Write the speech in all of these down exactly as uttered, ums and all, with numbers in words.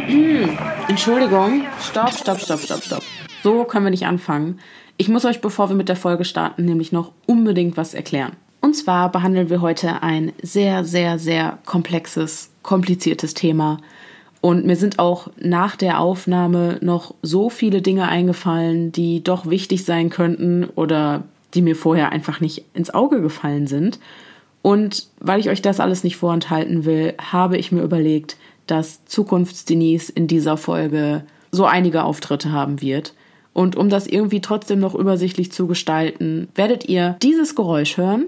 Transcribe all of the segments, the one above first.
Entschuldigung, stopp, stopp, stopp, stopp, stopp. So können wir nicht anfangen. Ich muss euch, bevor wir mit der Folge starten, nämlich noch unbedingt was erklären. Und zwar behandeln wir heute ein sehr, sehr, sehr komplexes, kompliziertes Thema. Und mir sind auch nach der Aufnahme noch so viele Dinge eingefallen, die doch wichtig sein könnten oder die mir vorher einfach nicht ins Auge gefallen sind. Und weil ich euch das alles nicht vorenthalten will, habe ich mir überlegt, dass Zukunfts-Denise in dieser Folge so einige Auftritte haben wird. Und um das irgendwie trotzdem noch übersichtlich zu gestalten, werdet ihr dieses Geräusch hören.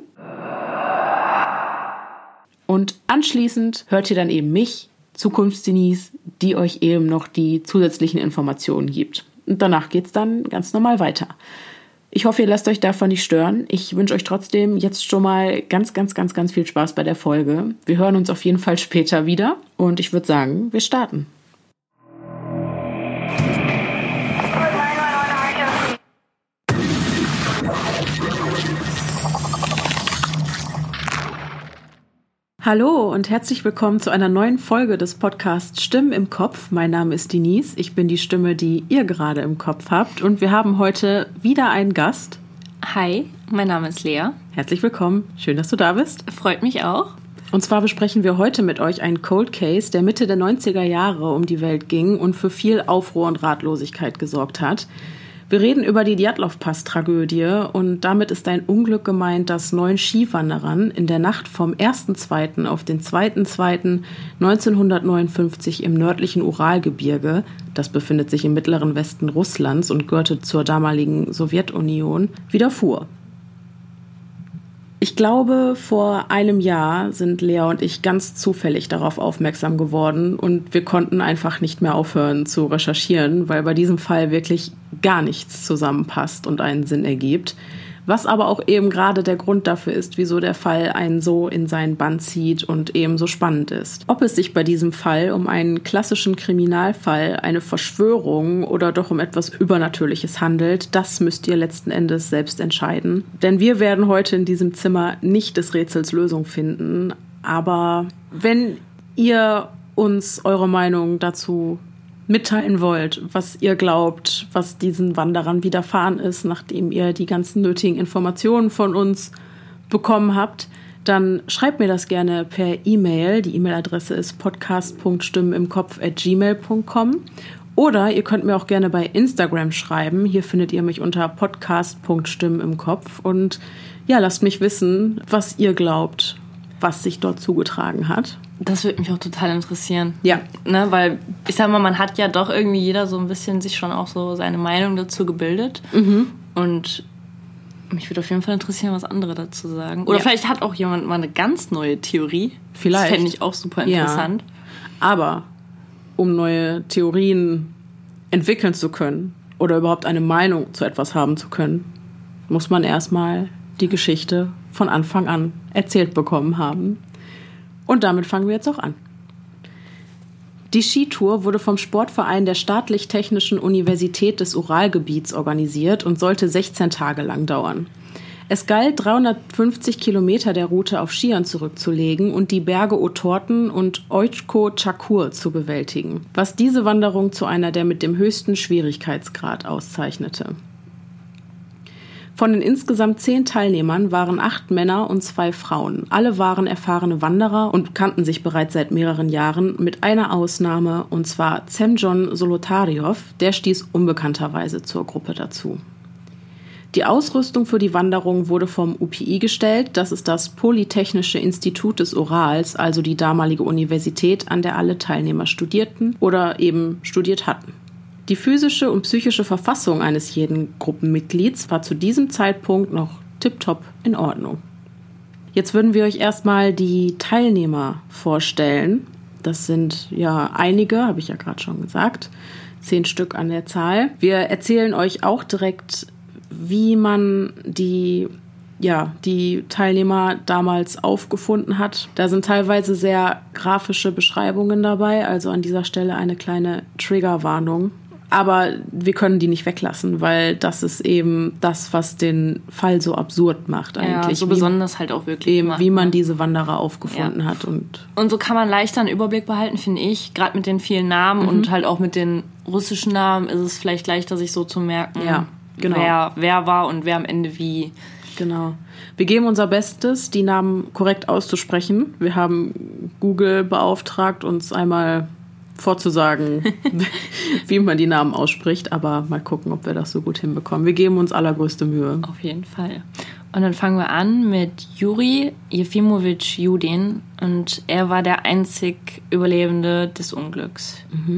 Und anschließend hört ihr dann eben mich, Zukunfts-Denise, die euch eben noch die zusätzlichen Informationen gibt. Und danach geht's dann ganz normal weiter. Ich hoffe, ihr lasst euch davon nicht stören. Ich wünsche euch trotzdem jetzt schon mal ganz, ganz, ganz, ganz viel Spaß bei der Folge. Wir hören uns auf jeden Fall später wieder. Und ich würde sagen, wir starten. Hallo und herzlich willkommen zu einer neuen Folge des Podcasts Stimmen im Kopf. Mein Name ist Denise, ich bin die Stimme, die ihr gerade im Kopf habt und wir haben heute wieder einen Gast. Hi, mein Name ist Lea. Herzlich willkommen, schön, dass du da bist. Freut mich auch. Und zwar besprechen wir heute mit euch einen Cold Case, der Mitte der neunziger Jahre um die Welt ging und für viel Aufruhr und Ratlosigkeit gesorgt hat. Wir reden über die Djatlov-Pass-Tragödie und damit ist ein Unglück gemeint, das neun Skiwanderern in der Nacht vom ersten zweiten auf den zweiten zweiten neunzehnhundertneunundfünfzig im nördlichen Uralgebirge, das befindet sich im mittleren Westen Russlands und gehörte zur damaligen Sowjetunion, widerfuhr. Ich glaube, vor einem Jahr sind Lea und ich ganz zufällig darauf aufmerksam geworden und wir konnten einfach nicht mehr aufhören zu recherchieren, weil bei diesem Fall wirklich gar nichts zusammenpasst und einen Sinn ergibt. Was aber auch eben gerade der Grund dafür ist, wieso der Fall einen so in seinen Bann zieht und eben so spannend ist. Ob es sich bei diesem Fall um einen klassischen Kriminalfall, eine Verschwörung oder doch um etwas Übernatürliches handelt, das müsst ihr letzten Endes selbst entscheiden. Denn wir werden heute in diesem Zimmer nicht des Rätsels Lösung finden. Aber wenn ihr uns eure Meinung dazu mitteilen wollt, was ihr glaubt, was diesen Wanderern widerfahren ist, nachdem ihr die ganzen nötigen Informationen von uns bekommen habt, dann schreibt mir das gerne per E-Mail. Die E-Mail-Adresse ist podcast punkt stimmenimkopf at gmail punkt com oder ihr könnt mir auch gerne bei Instagram schreiben. Hier findet ihr mich unter podcast punkt stimmenimkopf und ja, lasst mich wissen, was ihr glaubt, was sich dort zugetragen hat. Das würde mich auch total interessieren. Ja. Ne, weil, ich sag mal, man hat ja doch irgendwie jeder so ein bisschen sich schon auch so seine Meinung dazu gebildet. Mhm. Und mich würde auf jeden Fall interessieren, was andere dazu sagen. Oder ja. Vielleicht hat auch jemand mal eine ganz neue Theorie. Vielleicht. Das fände ich auch super interessant. Ja. Aber um neue Theorien entwickeln zu können oder überhaupt eine Meinung zu etwas haben zu können, muss man erstmal die Geschichte von Anfang an erzählt bekommen haben. Und damit fangen wir jetzt auch an. Die Skitour wurde vom Sportverein der Staatlich-Technischen Universität des Uralgebiets organisiert und sollte sechzehn Tage lang dauern. Es galt, dreihundertfünfzig Kilometer der Route auf Skiern zurückzulegen und die Berge Otorten und Oichko-Chakur zu bewältigen, was diese Wanderung zu einer der mit dem höchsten Schwierigkeitsgrad auszeichnete. Von den insgesamt zehn Teilnehmern waren acht Männer und zwei Frauen. Alle waren erfahrene Wanderer und kannten sich bereits seit mehreren Jahren, mit einer Ausnahme, und zwar Semjon Zolotaryov, der stieß unbekannterweise zur Gruppe dazu. Die Ausrüstung für die Wanderung wurde vom U P I gestellt, das ist das Polytechnische Institut des Urals, also die damalige Universität, an der alle Teilnehmer studierten oder eben studiert hatten. Die physische und psychische Verfassung eines jeden Gruppenmitglieds war zu diesem Zeitpunkt noch tipptopp in Ordnung. Jetzt würden wir euch erstmal die Teilnehmer vorstellen. Das sind ja einige, habe ich ja gerade schon gesagt, zehn Stück an der Zahl. Wir erzählen euch auch direkt, wie man die, ja, die Teilnehmer damals aufgefunden hat. Da sind teilweise sehr grafische Beschreibungen dabei, also an dieser Stelle eine kleine Triggerwarnung. Aber wir können die nicht weglassen, weil das ist eben das, was den Fall so absurd macht eigentlich. Ja, so wie, besonders halt auch wirklich eben, macht, wie man ne? diese Wanderer aufgefunden ja. hat. Und, und so kann man leichter einen Überblick behalten, finde ich. Gerade mit den vielen Namen mhm. und halt auch mit den russischen Namen ist es vielleicht leichter, sich so zu merken, ja, genau. wer, wer war und wer am Ende wie. Genau. Wir geben unser Bestes, die Namen korrekt auszusprechen. Wir haben Google beauftragt, uns einmal vorzusagen, wie man die Namen ausspricht. Aber mal gucken, ob wir das so gut hinbekommen. Wir geben uns allergrößte Mühe. Auf jeden Fall. Und dann fangen wir an mit Juri Jefimowitsch Judin. Und er war der einzig Überlebende des Unglücks. Mhm.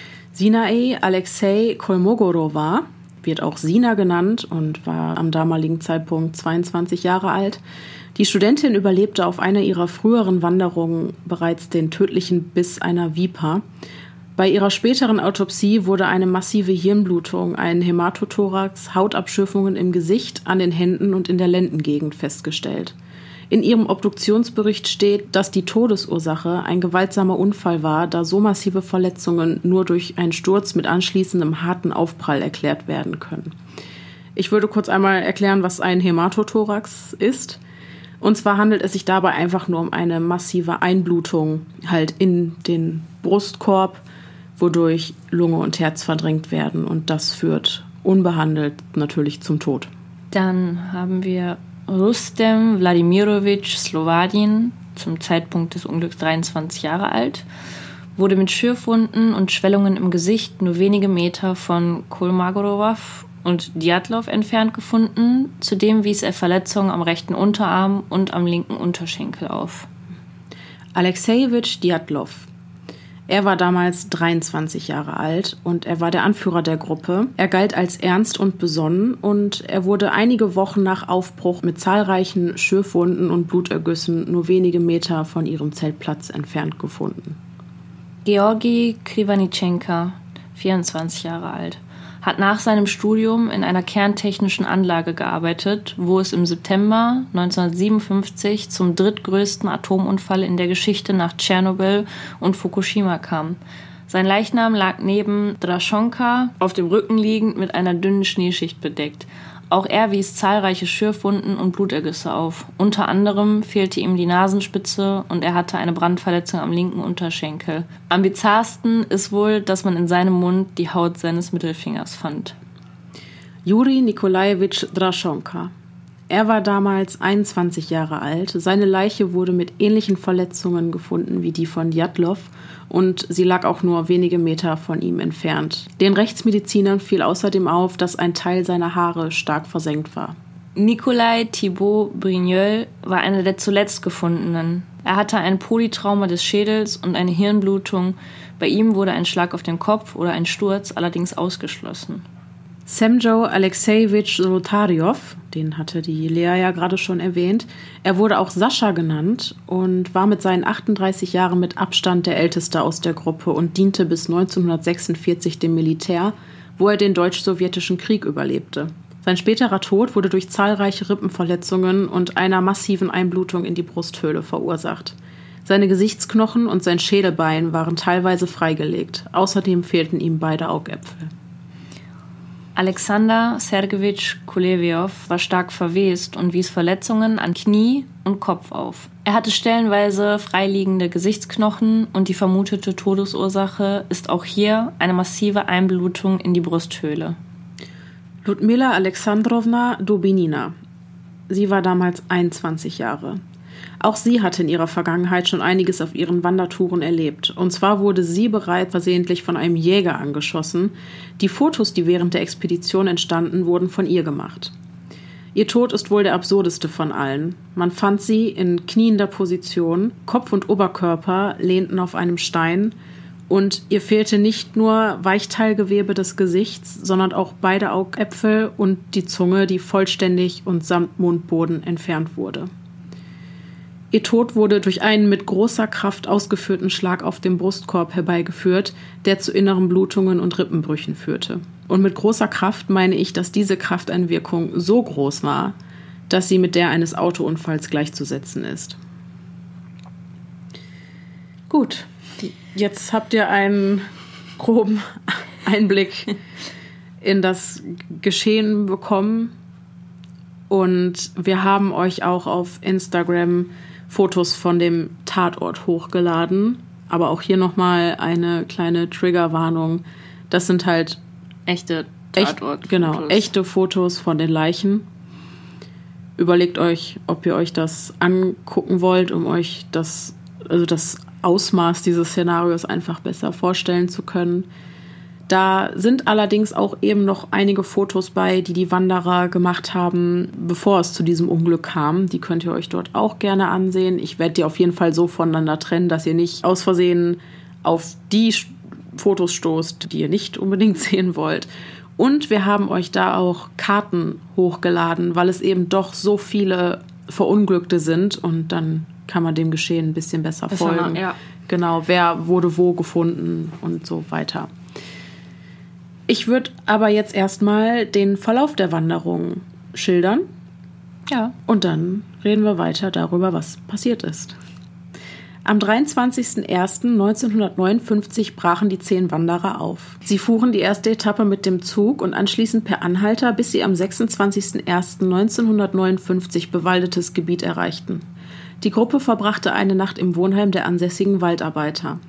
Sinai Alexei Kolmogorowa, wird auch Sina genannt und war am damaligen Zeitpunkt zweiundzwanzig Jahre alt. Die Studentin überlebte auf einer ihrer früheren Wanderungen bereits den tödlichen Biss einer Viper. Bei ihrer späteren Autopsie wurde eine massive Hirnblutung, ein Hämatothorax, Hautabschürfungen im Gesicht, an den Händen und in der Lendengegend festgestellt. In ihrem Obduktionsbericht steht, dass die Todesursache ein gewaltsamer Unfall war, da so massive Verletzungen nur durch einen Sturz mit anschließendem harten Aufprall erklärt werden können. Ich würde kurz einmal erklären, was ein Hämatothorax ist. Und zwar handelt es sich dabei einfach nur um eine massive Einblutung halt in den Brustkorb, wodurch Lunge und Herz verdrängt werden. Und das führt unbehandelt natürlich zum Tod. Dann haben wir Rustem Wladimirovich Slobodin, zum Zeitpunkt des Unglücks dreiundzwanzig Jahre alt, wurde mit Schürfwunden und Schwellungen im Gesicht nur wenige Meter von Kolmogorowa und Djatlov entfernt gefunden. Zudem wies er Verletzungen am rechten Unterarm und am linken Unterschenkel auf. Alexejewitsch Djatlov. Er war damals dreiundzwanzig Jahre alt und er war der Anführer der Gruppe. Er galt als ernst und besonnen und er wurde einige Wochen nach Aufbruch mit zahlreichen Schürfwunden und Blutergüssen nur wenige Meter von ihrem Zeltplatz entfernt gefunden. Georgi Krivanitschenka, vierundzwanzig Jahre alt, hat nach seinem Studium in einer kerntechnischen Anlage gearbeitet, wo es im September neunzehnhundertsiebenundfünfzig zum drittgrößten Atomunfall in der Geschichte nach Tschernobyl und Fukushima kam. Sein Leichnam lag neben Draschonka, auf dem Rücken liegend, mit einer dünnen Schneeschicht bedeckt. Auch er wies zahlreiche Schürfwunden und Blutergüsse auf. Unter anderem fehlte ihm die Nasenspitze und er hatte eine Brandverletzung am linken Unterschenkel. Am bizarrsten ist wohl, dass man in seinem Mund die Haut seines Mittelfingers fand. Juri Nikolajewitsch Draschonka. Er war damals einundzwanzig Jahre alt. Seine Leiche wurde mit ähnlichen Verletzungen gefunden wie die von Djatlov und sie lag auch nur wenige Meter von ihm entfernt. Den Rechtsmedizinern fiel außerdem auf, dass ein Teil seiner Haare stark versengt war. Nikolai Thibaut Brigneul war einer der zuletzt gefundenen. Er hatte ein Polytrauma des Schädels und eine Hirnblutung. Bei ihm wurde ein Schlag auf den Kopf oder ein Sturz allerdings ausgeschlossen. Semjo Alexejewitsch Zolotaryov, den hatte die Lea ja gerade schon erwähnt, er wurde auch Sascha genannt und war mit seinen achtunddreißig Jahren mit Abstand der Älteste aus der Gruppe und diente bis neunzehnhundertsechsundvierzig dem Militär, wo er den deutsch-sowjetischen Krieg überlebte. Sein späterer Tod wurde durch zahlreiche Rippenverletzungen und einer massiven Einblutung in die Brusthöhle verursacht. Seine Gesichtsknochen und sein Schädelbein waren teilweise freigelegt. Außerdem fehlten ihm beide Augäpfel. Alexander Sergejewitsch Kulewjow war stark verwest und wies Verletzungen an Knie und Kopf auf. Er hatte stellenweise freiliegende Gesichtsknochen und die vermutete Todesursache ist auch hier eine massive Einblutung in die Brusthöhle. Ludmila Alexandrowna Dubinina. Sie war damals einundzwanzig Jahre. Auch sie hatte in ihrer Vergangenheit schon einiges auf ihren Wandertouren erlebt. Und zwar wurde sie bereits versehentlich von einem Jäger angeschossen. Die Fotos, die während der Expedition entstanden, wurden von ihr gemacht. Ihr Tod ist wohl der absurdeste von allen. Man fand sie in kniender Position, Kopf und Oberkörper lehnten auf einem Stein und ihr fehlte nicht nur Weichteilgewebe des Gesichts, sondern auch beide Augäpfel und die Zunge, die vollständig und samt Mundboden entfernt wurde. Ihr Tod wurde durch einen mit großer Kraft ausgeführten Schlag auf dem Brustkorb herbeigeführt, der zu inneren Blutungen und Rippenbrüchen führte. Und mit großer Kraft meine ich, dass diese Krafteinwirkung so groß war, dass sie mit der eines Autounfalls gleichzusetzen ist. Gut, jetzt habt ihr einen groben Einblick in das Geschehen bekommen. Und wir haben euch auch auf Instagram Fotos von dem Tatort hochgeladen. Aber auch hier nochmal eine kleine Triggerwarnung. Das sind halt echte Tatort. Echt, genau, echte Fotos von den Leichen. Überlegt euch, ob ihr euch das angucken wollt, um euch das, also das Ausmaß dieses Szenarios einfach besser vorstellen zu können. Da sind allerdings auch eben noch einige Fotos bei, die die Wanderer gemacht haben, bevor es zu diesem Unglück kam. Die könnt ihr euch dort auch gerne ansehen. Ich werde die auf jeden Fall so voneinander trennen, dass ihr nicht aus Versehen auf die Fotos stoßt, die ihr nicht unbedingt sehen wollt. Und wir haben euch da auch Karten hochgeladen, weil es eben doch so viele Verunglückte sind. Und dann kann man dem Geschehen ein bisschen besser folgen. Besser, ja. Genau, wer wurde wo gefunden und so weiter. Ich würde aber jetzt erstmal den Verlauf der Wanderung schildern. Ja. Und dann reden wir weiter darüber, was passiert ist. Am dreiundzwanzigsten ersten neunzehnhundertneunundfünfzig brachen die zehn Wanderer auf. Sie fuhren die erste Etappe mit dem Zug und anschließend per Anhalter, bis sie am sechsundzwanzigsten ersten neunzehnhundertneunundfünfzig bewaldetes Gebiet erreichten. Die Gruppe verbrachte eine Nacht im Wohnheim der ansässigen Waldarbeiter.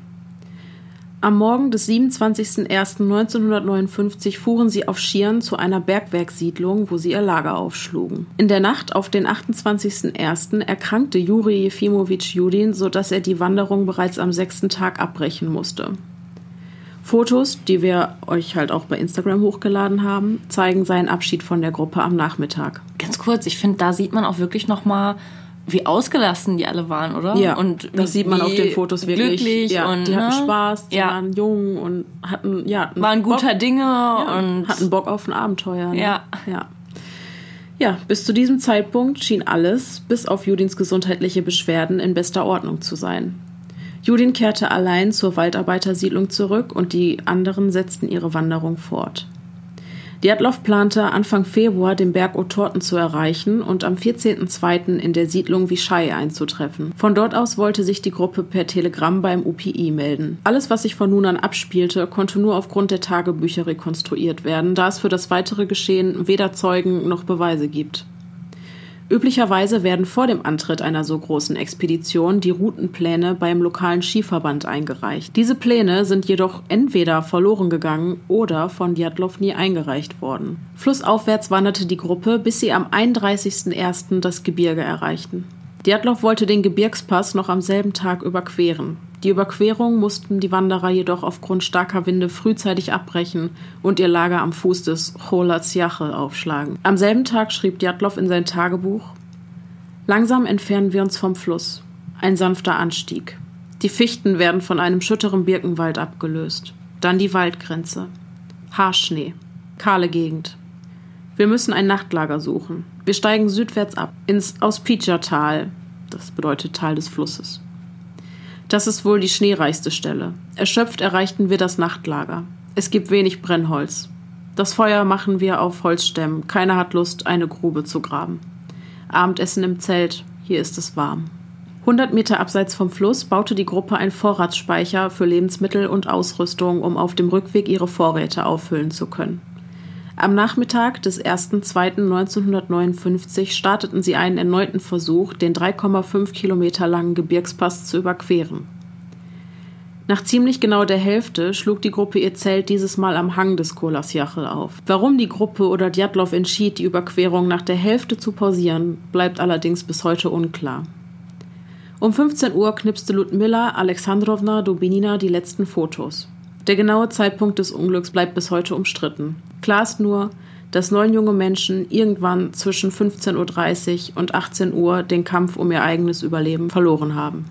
Am Morgen des siebenundzwanzigsten ersten neunzehnhundertneunundfünfzig fuhren sie auf Schieren zu einer Bergwerkssiedlung, wo sie ihr Lager aufschlugen. In der Nacht auf den achtundzwanzigsten ersten erkrankte Juri Jefimowitsch Judin, sodass er die Wanderung bereits am sechsten Tag abbrechen musste. Fotos, die wir euch halt auch bei Instagram hochgeladen haben, zeigen seinen Abschied von der Gruppe am Nachmittag. Ganz kurz, ich finde, da sieht man auch wirklich nochmal, wie ausgelassen die alle waren, oder? Ja, und das sieht man auf den Fotos wirklich. Glücklich ja, und die hatten ne? Spaß, die ja. waren jung und hatten, ja, waren guter Bock, Dinge ja, und hatten Bock auf ein Abenteuer. Ne? Ja. ja. Ja, bis zu diesem Zeitpunkt schien alles, bis auf Judins gesundheitliche Beschwerden, in bester Ordnung zu sein. Judin kehrte allein zur Waldarbeitersiedlung zurück und die anderen setzten ihre Wanderung fort. Djatlov plante, Anfang Februar den Berg Otorten zu erreichen und am vierzehnten zweiten in der Siedlung Vichai einzutreffen. Von dort aus wollte sich die Gruppe per Telegramm beim U P I melden. Alles, was sich von nun an abspielte, konnte nur aufgrund der Tagebücher rekonstruiert werden, da es für das weitere Geschehen weder Zeugen noch Beweise gibt. Üblicherweise werden vor dem Antritt einer so großen Expedition die Routenpläne beim lokalen Skiverband eingereicht. Diese Pläne sind jedoch entweder verloren gegangen oder von Djatlov nie eingereicht worden. Flussaufwärts wanderte die Gruppe, bis sie am einunddreißigsten ersten das Gebirge erreichten. Djatlov wollte den Gebirgspass noch am selben Tag überqueren. Die Überquerung mussten die Wanderer jedoch aufgrund starker Winde frühzeitig abbrechen und ihr Lager am Fuß des Cholatziache aufschlagen. Am selben Tag schrieb Djatlov in sein Tagebuch: Langsam entfernen wir uns vom Fluss. Ein sanfter Anstieg. Die Fichten werden von einem schütteren Birkenwald abgelöst. Dann die Waldgrenze. Haarschnee. Kahle Gegend. Wir müssen ein Nachtlager suchen. Wir steigen südwärts ab, ins Auspitscha-Tal. Das bedeutet Tal des Flusses. Das ist wohl die schneereichste Stelle. Erschöpft erreichten wir das Nachtlager. Es gibt wenig Brennholz. Das Feuer machen wir auf Holzstämmen. Keiner hat Lust, eine Grube zu graben. Abendessen im Zelt. Hier ist es warm. hundert Meter abseits vom Fluss baute die Gruppe einen Vorratsspeicher für Lebensmittel und Ausrüstung, um auf dem Rückweg ihre Vorräte auffüllen zu können. Am Nachmittag des ersten zweiten neunzehnhundertneunundfünfzig starteten sie einen erneuten Versuch, den drei Komma fünf Kilometer langen Gebirgspass zu überqueren. Nach ziemlich genau der Hälfte schlug die Gruppe ihr Zelt dieses Mal am Hang des Cholatziache auf. Warum die Gruppe oder Djatlov entschied, die Überquerung nach der Hälfte zu pausieren, bleibt allerdings bis heute unklar. Um fünfzehn Uhr knipste Ludmila Alexandrowna Dubinina die letzten Fotos. Der genaue Zeitpunkt des Unglücks bleibt bis heute umstritten. Klar ist nur, dass neun junge Menschen irgendwann zwischen fünfzehn Uhr dreißig und achtzehn Uhr den Kampf um ihr eigenes Überleben verloren haben.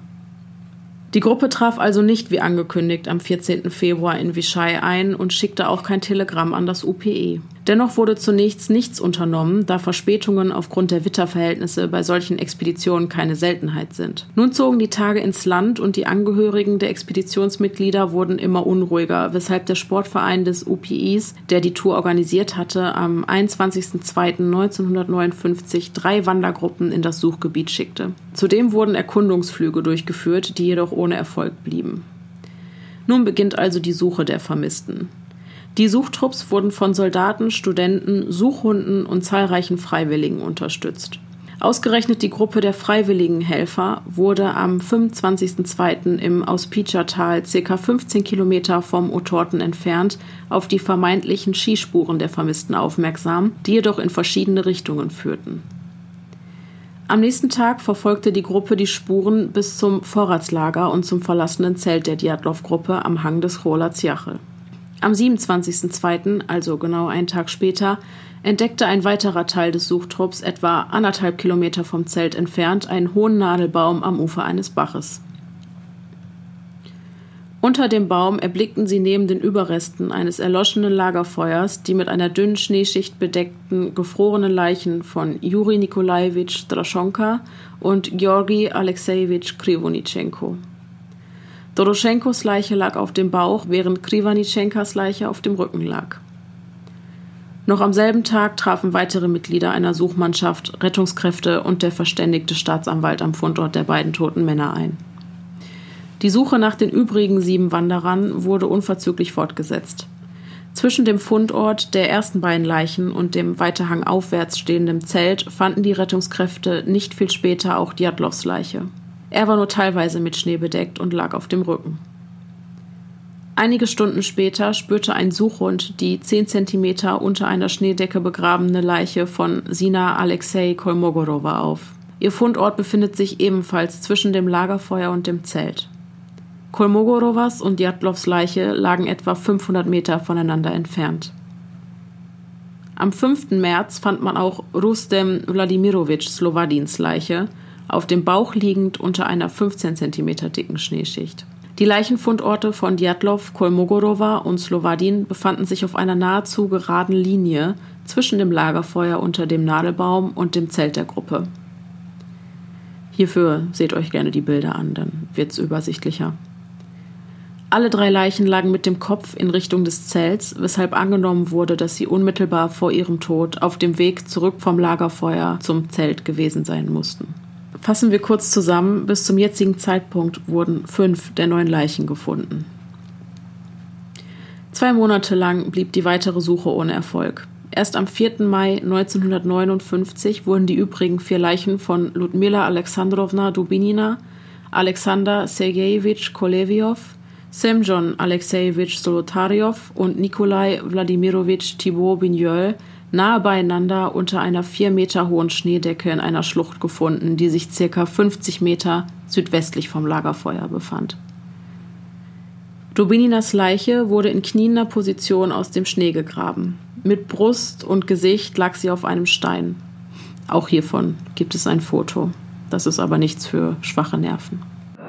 Die Gruppe traf also nicht wie angekündigt am vierzehnten Februar in Vichai ein und schickte auch kein Telegramm an das U P I. Dennoch wurde zunächst nichts unternommen, da Verspätungen aufgrund der Witterverhältnisse bei solchen Expeditionen keine Seltenheit sind. Nun zogen die Tage ins Land und die Angehörigen der Expeditionsmitglieder wurden immer unruhiger, weshalb der Sportverein des U P Is, der die Tour organisiert hatte, am einundzwanzigsten zweiten neunzehnhundertneunundfünfzig drei Wandergruppen in das Suchgebiet schickte. Zudem wurden Erkundungsflüge durchgeführt, die jedoch ohne Erfolg blieben. Nun beginnt also die Suche der Vermissten. Die Suchtrupps wurden von Soldaten, Studenten, Suchhunden und zahlreichen Freiwilligen unterstützt. Ausgerechnet die Gruppe der freiwilligen Helfer wurde am fünfundzwanzigsten zweiten im Auspitscher-Tal, ca. fünfzehn Kilometer vom Otorten entfernt, auf die vermeintlichen Skispuren der Vermissten aufmerksam, die jedoch in verschiedene Richtungen führten. Am nächsten Tag verfolgte die Gruppe die Spuren bis zum Vorratslager und zum verlassenen Zelt der Djatlov-Gruppe am Hang des Chrola Tsiache. Am siebenundzwanzigsten zweiten, also genau einen Tag später, entdeckte ein weiterer Teil des Suchtrupps etwa anderthalb Kilometer vom Zelt entfernt einen hohen Nadelbaum am Ufer eines Baches. Unter dem Baum erblickten sie neben den Überresten eines erloschenen Lagerfeuers die mit einer dünnen Schneeschicht bedeckten, gefrorenen Leichen von Juri Nikolajewitsch Droschenko und Georgi Alexejewitsch Kriwonitschenko. Doroschenkos Leiche lag auf dem Bauch, während Kriwanitschenkas Leiche auf dem Rücken lag. Noch am selben Tag trafen weitere Mitglieder einer Suchmannschaft, Rettungskräfte und der verständigte Staatsanwalt am Fundort der beiden toten Männer ein. Die Suche nach den übrigen sieben Wanderern wurde unverzüglich fortgesetzt. Zwischen dem Fundort der ersten beiden Leichen und dem weiter hangaufwärts stehenden Zelt fanden die Rettungskräfte nicht viel später auch Djatlovs Leiche. Er war nur teilweise mit Schnee bedeckt und lag auf dem Rücken. Einige Stunden später spürte ein Suchhund die zehn Zentimeter unter einer Schneedecke begrabene Leiche von Sina Alexei Kolmogorowa auf. Ihr Fundort befindet sich ebenfalls zwischen dem Lagerfeuer und dem Zelt. Kolmogorowas und Djatlovs Leiche lagen etwa fünfhundert Meter voneinander entfernt. Am fünften März fand man auch Rustem Wladimirowitsch Slobodins Leiche, auf dem Bauch liegend unter einer fünfzehn Zentimeter dicken Schneeschicht. Die Leichenfundorte von Djatlov, Kolmogorowa und Slobodin befanden sich auf einer nahezu geraden Linie zwischen dem Lagerfeuer unter dem Nadelbaum und dem Zelt der Gruppe. Hierfür seht euch gerne die Bilder an, dann wird es übersichtlicher. Alle drei Leichen lagen mit dem Kopf in Richtung des Zelts, weshalb angenommen wurde, dass sie unmittelbar vor ihrem Tod auf dem Weg zurück vom Lagerfeuer zum Zelt gewesen sein mussten. Fassen wir kurz zusammen, bis zum jetzigen Zeitpunkt wurden fünf der neun Leichen gefunden. Zwei Monate lang blieb die weitere Suche ohne Erfolg. Erst am vierten Mai neunzehnhundertneunundfünfzig wurden die übrigen vier Leichen von Ludmila Alexandrowna Dubinina, Alexander Sergejewitsch Koleviov, Semjon Alexejewitsch Solotaryov und Nikolai Wladimirowitsch Thibault-Bigneul nahe beieinander unter einer vier Meter hohen Schneedecke in einer Schlucht gefunden, die sich ca. fünfzig Meter südwestlich vom Lagerfeuer befand. Dubininas Leiche wurde in kniender Position aus dem Schnee gegraben. Mit Brust und Gesicht lag sie auf einem Stein. Auch hiervon gibt es ein Foto. Das ist aber nichts für schwache Nerven.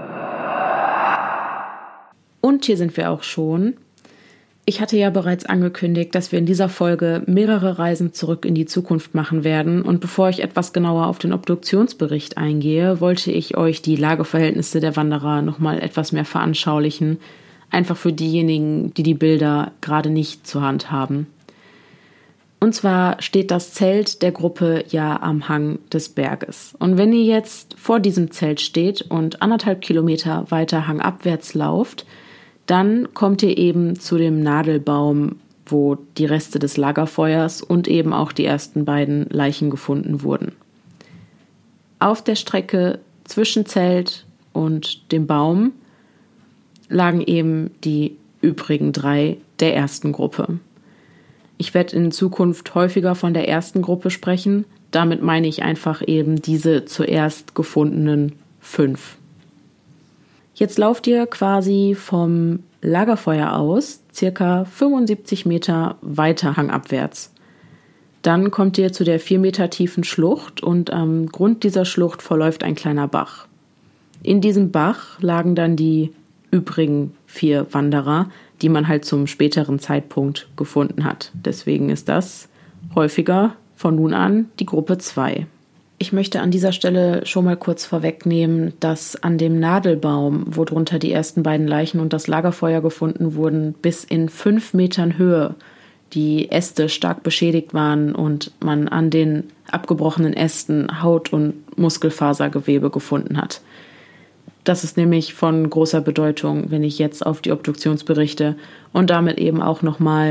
Und hier sind wir auch schon. Ich hatte ja bereits angekündigt, dass wir in dieser Folge mehrere Reisen zurück in die Zukunft machen werden. Und bevor ich etwas genauer auf den Obduktionsbericht eingehe, wollte ich euch die Lageverhältnisse der Wanderer nochmal etwas mehr veranschaulichen. Einfach für diejenigen, die die Bilder gerade nicht zur Hand haben. Und zwar steht das Zelt der Gruppe ja am Hang des Berges. Und wenn ihr jetzt vor diesem Zelt steht und anderthalb Kilometer weiter hangabwärts lauft, dann kommt ihr eben zu dem Nadelbaum, wo die Reste des Lagerfeuers und eben auch die ersten beiden Leichen gefunden wurden. Auf der Strecke zwischen Zelt und dem Baum lagen eben die übrigen drei der ersten Gruppe. Ich werde in Zukunft häufiger von der ersten Gruppe sprechen. Damit meine ich einfach eben diese zuerst gefundenen fünf. Jetzt lauft ihr quasi vom Lagerfeuer aus, circa fünfundsiebzig Meter weiter hangabwärts. Dann kommt ihr zu der vier Meter tiefen Schlucht und am Grund dieser Schlucht verläuft ein kleiner Bach. In diesem Bach lagen dann die übrigen vier Wanderer, die man halt zum späteren Zeitpunkt gefunden hat. Deswegen ist das häufiger von nun an die Gruppe zwei. Ich möchte an dieser Stelle schon mal kurz vorwegnehmen, dass an dem Nadelbaum, wo drunter die ersten beiden Leichen und das Lagerfeuer gefunden wurden, bis in fünf Metern Höhe die Äste stark beschädigt waren und man an den abgebrochenen Ästen Haut- und Muskelfasergewebe gefunden hat. Das ist nämlich von großer Bedeutung, wenn ich jetzt auf die Obduktionsberichte und damit eben auch nochmal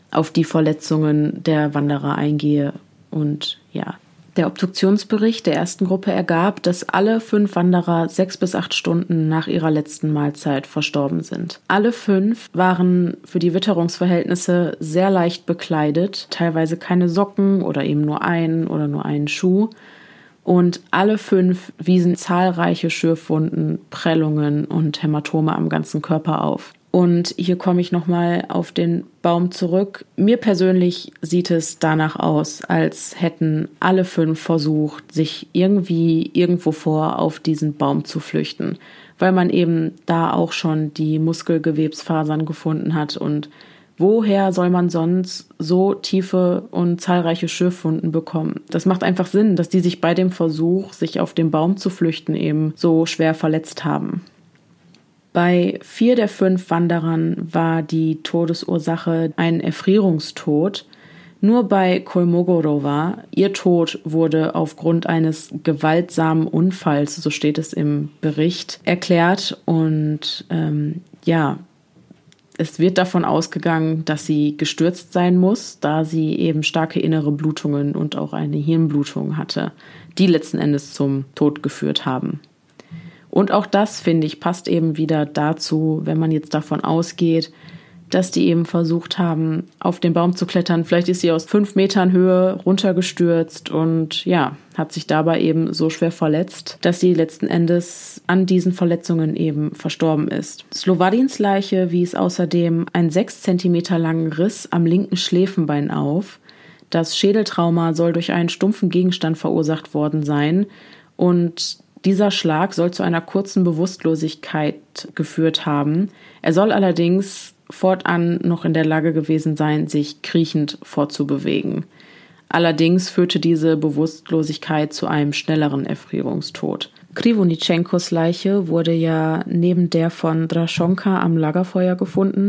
auf die Verletzungen der Wanderer eingehe. Und ja, der Obduktionsbericht der ersten Gruppe ergab, dass alle fünf Wanderer sechs bis acht Stunden nach ihrer letzten Mahlzeit verstorben sind. Alle fünf waren für die Witterungsverhältnisse sehr leicht bekleidet, teilweise keine Socken oder eben nur einen oder nur einen Schuh. Und alle fünf wiesen zahlreiche Schürfwunden, Prellungen und Hämatome am ganzen Körper auf. Und hier komme ich nochmal auf den Baum zurück. Mir persönlich sieht es danach aus, als hätten alle fünf versucht, sich irgendwie irgendwo vor auf diesen Baum zu flüchten, weil man eben da auch schon die Muskelgewebsfasern gefunden hat. Und woher soll man sonst so tiefe und zahlreiche Schürfwunden bekommen? Das macht einfach Sinn, dass die sich bei dem Versuch, sich auf den Baum zu flüchten, eben so schwer verletzt haben. Bei vier der fünf Wanderern war die Todesursache ein Erfrierungstod. Nur bei Kolmogorova, ihr Tod wurde aufgrund eines gewaltsamen Unfalls, so steht es im Bericht, erklärt. Und ähm, ja, es wird davon ausgegangen, dass sie gestürzt sein muss, da sie eben starke innere Blutungen und auch eine Hirnblutung hatte, die letzten Endes zum Tod geführt haben. Und auch das, finde ich, passt eben wieder dazu, wenn man jetzt davon ausgeht, dass die eben versucht haben, auf den Baum zu klettern. Vielleicht ist sie aus fünf Metern Höhe runtergestürzt und ja, hat sich dabei eben so schwer verletzt, dass sie letzten Endes an diesen Verletzungen eben verstorben ist. Slovadins Leiche wies außerdem einen sechs Zentimeter langen Riss am linken Schläfenbein auf. Das Schädeltrauma soll durch einen stumpfen Gegenstand verursacht worden sein und dieser Schlag soll zu einer kurzen Bewusstlosigkeit geführt haben. Er soll allerdings fortan noch in der Lage gewesen sein, sich kriechend fortzubewegen. Allerdings führte diese Bewusstlosigkeit zu einem schnelleren Erfrierungstod. Krivonichenkos Leiche wurde ja neben der von Draschonka am Lagerfeuer gefunden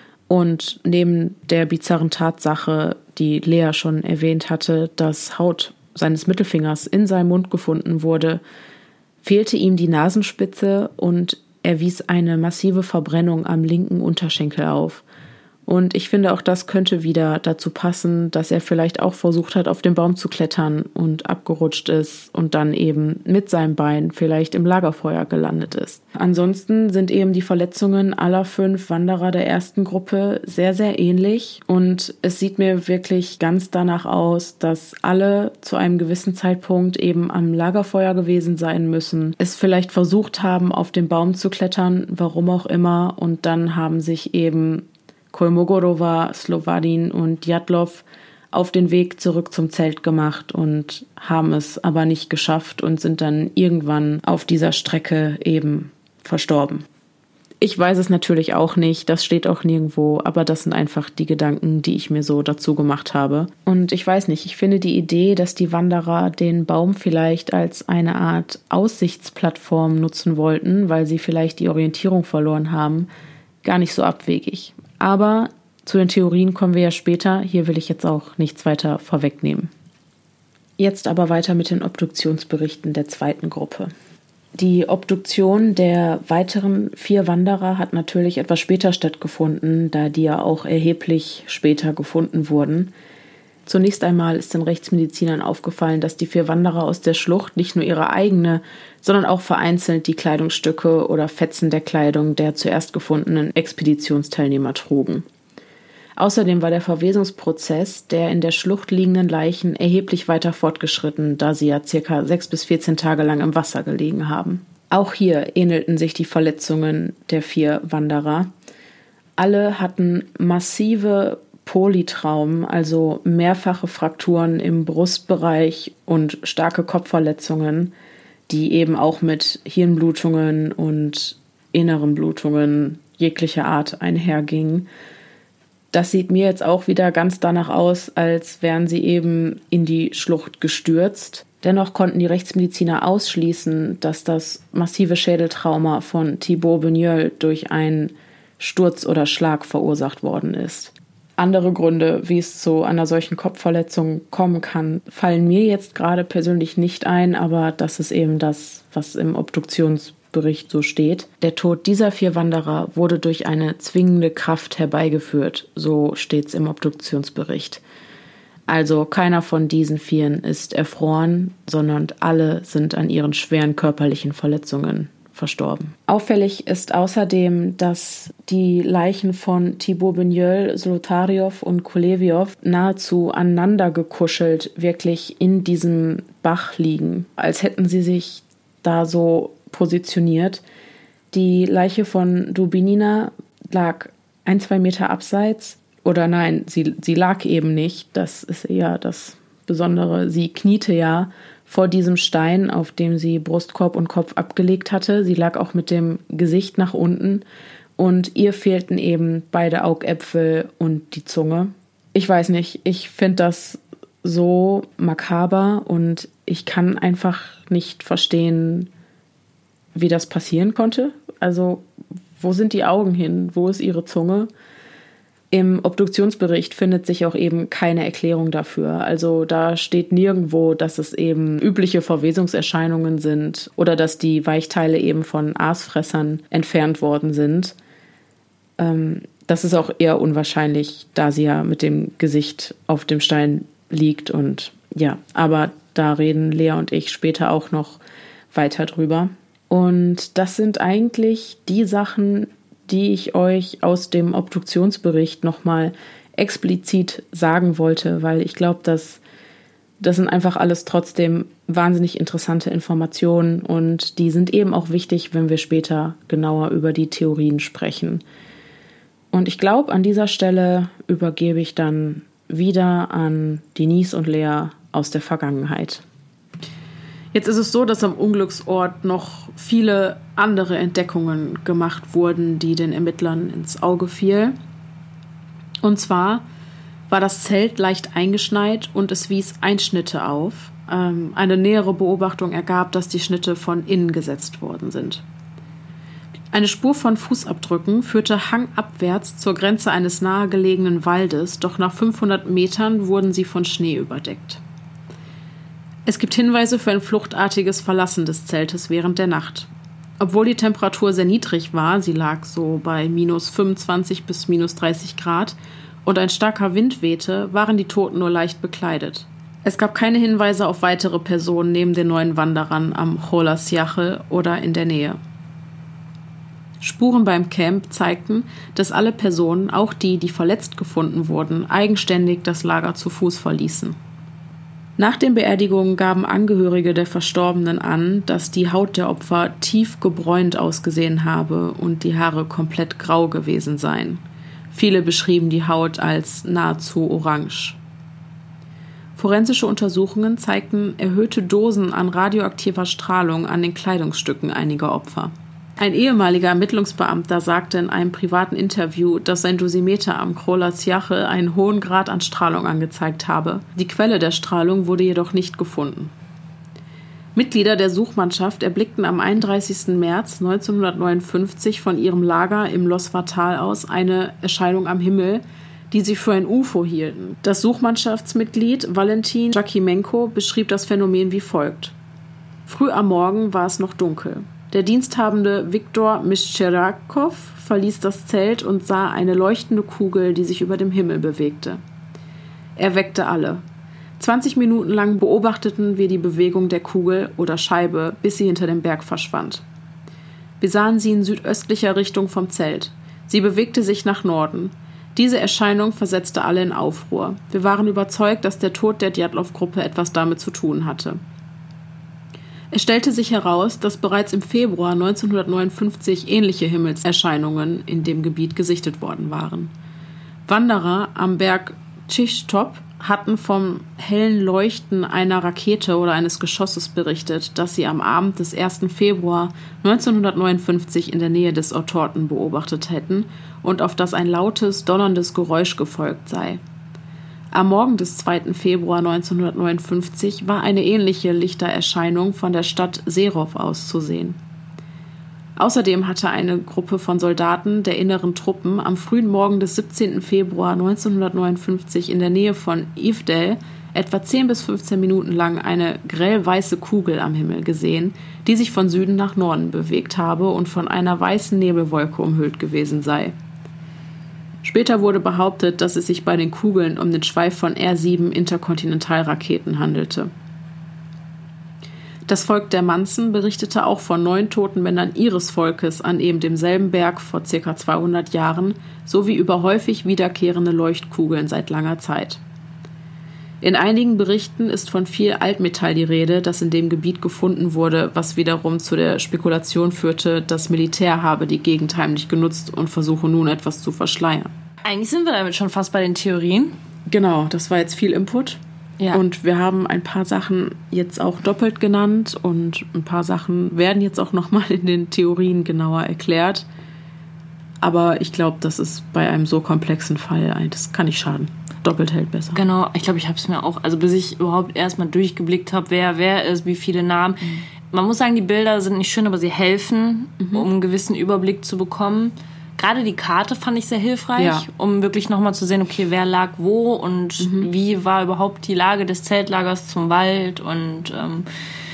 und neben der bizarren Tatsache, die Lea schon erwähnt hatte, dass Haut seines Mittelfingers in seinem Mund gefunden wurde, fehlte ihm die Nasenspitze und er wies eine massive Verbrennung am linken Unterschenkel auf. Und ich finde, auch das könnte wieder dazu passen, dass er vielleicht auch versucht hat, auf den Baum zu klettern und abgerutscht ist und dann eben mit seinem Bein vielleicht im Lagerfeuer gelandet ist. Ansonsten sind eben die Verletzungen aller fünf Wanderer der ersten Gruppe sehr, sehr ähnlich. Und es sieht mir wirklich ganz danach aus, dass alle zu einem gewissen Zeitpunkt eben am Lagerfeuer gewesen sein müssen, es vielleicht versucht haben, auf den Baum zu klettern, warum auch immer, und dann haben sich eben Kolmogorova, Slovadin und Djatlov auf den Weg zurück zum Zelt gemacht und haben es aber nicht geschafft und sind dann irgendwann auf dieser Strecke eben verstorben. Ich weiß es natürlich auch nicht, das steht auch nirgendwo, aber das sind einfach die Gedanken, die ich mir so dazu gemacht habe. Und ich weiß nicht, ich finde die Idee, dass die Wanderer den Baum vielleicht als eine Art Aussichtsplattform nutzen wollten, weil sie vielleicht die Orientierung verloren haben, gar nicht so abwegig. Aber zu den Theorien kommen wir ja später. Hier will ich jetzt auch nichts weiter vorwegnehmen. Jetzt aber weiter mit den Obduktionsberichten der zweiten Gruppe. Die Obduktion der weiteren vier Wanderer hat natürlich etwas später stattgefunden, da die ja auch erheblich später gefunden wurden. Zunächst einmal ist den Rechtsmedizinern aufgefallen, dass die vier Wanderer aus der Schlucht nicht nur ihre eigene, sondern auch vereinzelt die Kleidungsstücke oder Fetzen der Kleidung der zuerst gefundenen Expeditionsteilnehmer trugen. Außerdem war der Verwesungsprozess der in der Schlucht liegenden Leichen erheblich weiter fortgeschritten, da sie ja circa sechs bis vierzehn Tage lang im Wasser gelegen haben. Auch hier ähnelten sich die Verletzungen der vier Wanderer. Alle hatten massive Polytraumen, also mehrfache Frakturen im Brustbereich und starke Kopfverletzungen, die eben auch mit Hirnblutungen und inneren Blutungen jeglicher Art einhergingen. Das sieht mir jetzt auch wieder ganz danach aus, als wären sie eben in die Schlucht gestürzt. Dennoch konnten die Rechtsmediziner ausschließen, dass das massive Schädeltrauma von Thibaut Beugnot durch einen Sturz oder Schlag verursacht worden ist. Andere Gründe, wie es zu einer solchen Kopfverletzung kommen kann, fallen mir jetzt gerade persönlich nicht ein, aber das ist eben das, was im Obduktionsbericht Obduktionsbericht so steht. Der Tod dieser vier Wanderer wurde durch eine zwingende Kraft herbeigeführt, so steht's im Obduktionsbericht. Also keiner von diesen Vieren ist erfroren, sondern alle sind an ihren schweren körperlichen Verletzungen verstorben. Auffällig ist außerdem, dass die Leichen von Thibaut Benjöl, Zolotaryov und Koleviov nahezu aneinander gekuschelt wirklich in diesem Bach liegen, als hätten sie sich da so positioniert. Die Leiche von Dubinina lag ein, zwei Meter abseits. Oder nein, sie, sie lag eben nicht. Das ist eher das Besondere. Sie kniete ja vor diesem Stein, auf dem sie Brustkorb und Kopf abgelegt hatte. Sie lag auch mit dem Gesicht nach unten. Und ihr fehlten eben beide Augäpfel und die Zunge. Ich weiß nicht, ich finde das so makaber und ich kann einfach nicht verstehen, wie das passieren konnte. Also, wo sind die Augen hin? Wo ist ihre Zunge? Im Obduktionsbericht findet sich auch eben keine Erklärung dafür. Also da steht nirgendwo, dass es eben übliche Verwesungserscheinungen sind oder dass die Weichteile eben von Aasfressern entfernt worden sind. Ähm, das ist auch eher unwahrscheinlich, da sie ja mit dem Gesicht auf dem Stein liegt. Und ja, aber da reden Lea und ich später auch noch weiter drüber. Und das sind eigentlich die Sachen, die ich euch aus dem Obduktionsbericht nochmal explizit sagen wollte, weil ich glaube, dass das sind einfach alles trotzdem wahnsinnig interessante Informationen und die sind eben auch wichtig, wenn wir später genauer über die Theorien sprechen. Und ich glaube, an dieser Stelle übergebe ich dann wieder an Denise und Lea aus der Vergangenheit. Jetzt ist es so, dass am Unglücksort noch viele andere Entdeckungen gemacht wurden, die den Ermittlern ins Auge fielen. Und zwar war das Zelt leicht eingeschneit und es wies Einschnitte auf. Ähm, eine nähere Beobachtung ergab, dass die Schnitte von innen gesetzt worden sind. Eine Spur von Fußabdrücken führte hangabwärts zur Grenze eines nahegelegenen Waldes, doch nach fünfhundert Metern wurden sie von Schnee überdeckt. Es gibt Hinweise für ein fluchtartiges Verlassen des Zeltes während der Nacht. Obwohl die Temperatur sehr niedrig war, sie lag so bei minus fünfundzwanzig bis minus dreißig Grad, und ein starker Wind wehte, waren die Toten nur leicht bekleidet. Es gab keine Hinweise auf weitere Personen neben den neuen Wanderern am Cholas Jachel oder in der Nähe. Spuren beim Camp zeigten, dass alle Personen, auch die, die verletzt gefunden wurden, eigenständig das Lager zu Fuß verließen. Nach den Beerdigungen gaben Angehörige der Verstorbenen an, dass die Haut der Opfer tief gebräunt ausgesehen habe und die Haare komplett grau gewesen seien. Viele beschrieben die Haut als nahezu orange. Forensische Untersuchungen zeigten erhöhte Dosen an radioaktiver Strahlung an den Kleidungsstücken einiger Opfer. Ein ehemaliger Ermittlungsbeamter sagte in einem privaten Interview, dass sein Dosimeter am Cholas Jachel einen hohen Grad an Strahlung angezeigt habe. Die Quelle der Strahlung wurde jedoch nicht gefunden. Mitglieder der Suchmannschaft erblickten am einunddreißigsten März neunzehnhundertneunundfünfzig von ihrem Lager im Losva-Tal aus eine Erscheinung am Himmel, die sie für ein U F O hielten. Das Suchmannschaftsmitglied Valentin Jakimenko beschrieb das Phänomen wie folgt. Früh am Morgen war es noch dunkel. Der diensthabende Viktor Mischerakow verließ das Zelt und sah eine leuchtende Kugel, die sich über dem Himmel bewegte. Er weckte alle. zwanzig Minuten lang beobachteten wir die Bewegung der Kugel oder Scheibe, bis sie hinter dem Berg verschwand. Wir sahen sie in südöstlicher Richtung vom Zelt. Sie bewegte sich nach Norden. Diese Erscheinung versetzte alle in Aufruhr. Wir waren überzeugt, dass der Tod der Djatlov-Gruppe etwas damit zu tun hatte. Es stellte sich heraus, dass bereits im Februar neunzehnhundertneunundfünfzig ähnliche Himmelserscheinungen in dem Gebiet gesichtet worden waren. Wanderer am Berg Tschichtop hatten vom hellen Leuchten einer Rakete oder eines Geschosses berichtet, das sie am Abend des ersten Februar neunzehnhundertneunundfünfzig in der Nähe des Ortorten beobachtet hätten und auf das ein lautes, donnerndes Geräusch gefolgt sei. Am Morgen des zweiten Februar neunzehnhundertneunundfünfzig war eine ähnliche Lichtererscheinung von der Stadt Serov aus zu sehen. Außerdem hatte eine Gruppe von Soldaten der inneren Truppen am frühen Morgen des siebzehnten Februar neunzehnhundertneunundfünfzig in der Nähe von Yverdale etwa zehn bis fünfzehn Minuten lang eine grellweiße Kugel am Himmel gesehen, die sich von Süden nach Norden bewegt habe und von einer weißen Nebelwolke umhüllt gewesen sei. Später wurde behauptet, dass es sich bei den Kugeln um den Schweif von R sieben Interkontinentalraketen handelte. Das Volk der Manzen berichtete auch von neun toten Männern ihres Volkes an eben demselben Berg vor ca. zweihundert Jahren, sowie über häufig wiederkehrende Leuchtkugeln seit langer Zeit. In einigen Berichten ist von viel Altmetall die Rede, das in dem Gebiet gefunden wurde, was wiederum zu der Spekulation führte, das Militär habe die Gegend heimlich genutzt und versuche nun etwas zu verschleiern. Eigentlich sind wir damit schon fast bei den Theorien. Genau, das war jetzt viel Input. Ja. Und wir haben ein paar Sachen jetzt auch doppelt genannt und ein paar Sachen werden jetzt auch nochmal in den Theorien genauer erklärt. Aber ich glaube, das ist bei einem so komplexen Fall, das kann nicht schaden. Doppelt hält besser. Genau, ich glaube, ich habe es mir auch, also bis ich überhaupt erstmal durchgeblickt habe, wer wer ist, wie viele Namen. Mhm. Man muss sagen, die Bilder sind nicht schön, aber sie helfen, mhm. um einen gewissen Überblick zu bekommen. Gerade die Karte fand ich sehr hilfreich, ja. um wirklich nochmal zu sehen, okay, wer lag wo und mhm. wie war überhaupt die Lage des Zeltlagers zum Wald und ähm,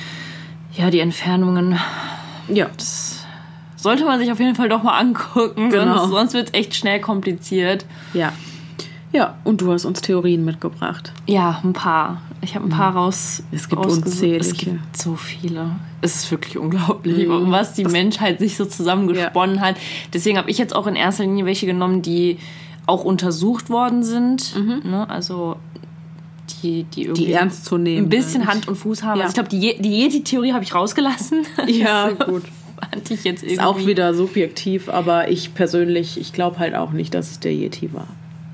ja, die Entfernungen. Ja, das sollte man sich auf jeden Fall doch mal angucken, genau. sonst, sonst wird es echt schnell kompliziert. Ja. Ja, und du hast uns Theorien mitgebracht. Ja, ein paar. Ich habe ein paar raus. Es gibt unzählige. Es gibt so viele. Es ist wirklich unglaublich, mhm. was die das Menschheit sich so zusammengesponnen ja. hat. Deswegen habe ich jetzt auch in erster Linie welche genommen, die auch untersucht worden sind. Mhm. Ne? Also die, die irgendwie die ernst zu nehmen. Ein bisschen Hand und Fuß haben. Ja. Also ich glaube, die, die Yeti-Theorie habe ich rausgelassen. Ja, gut. Fand ich jetzt irgendwie. Ist auch wieder subjektiv, aber ich persönlich, ich glaube halt auch nicht, dass es der Yeti war.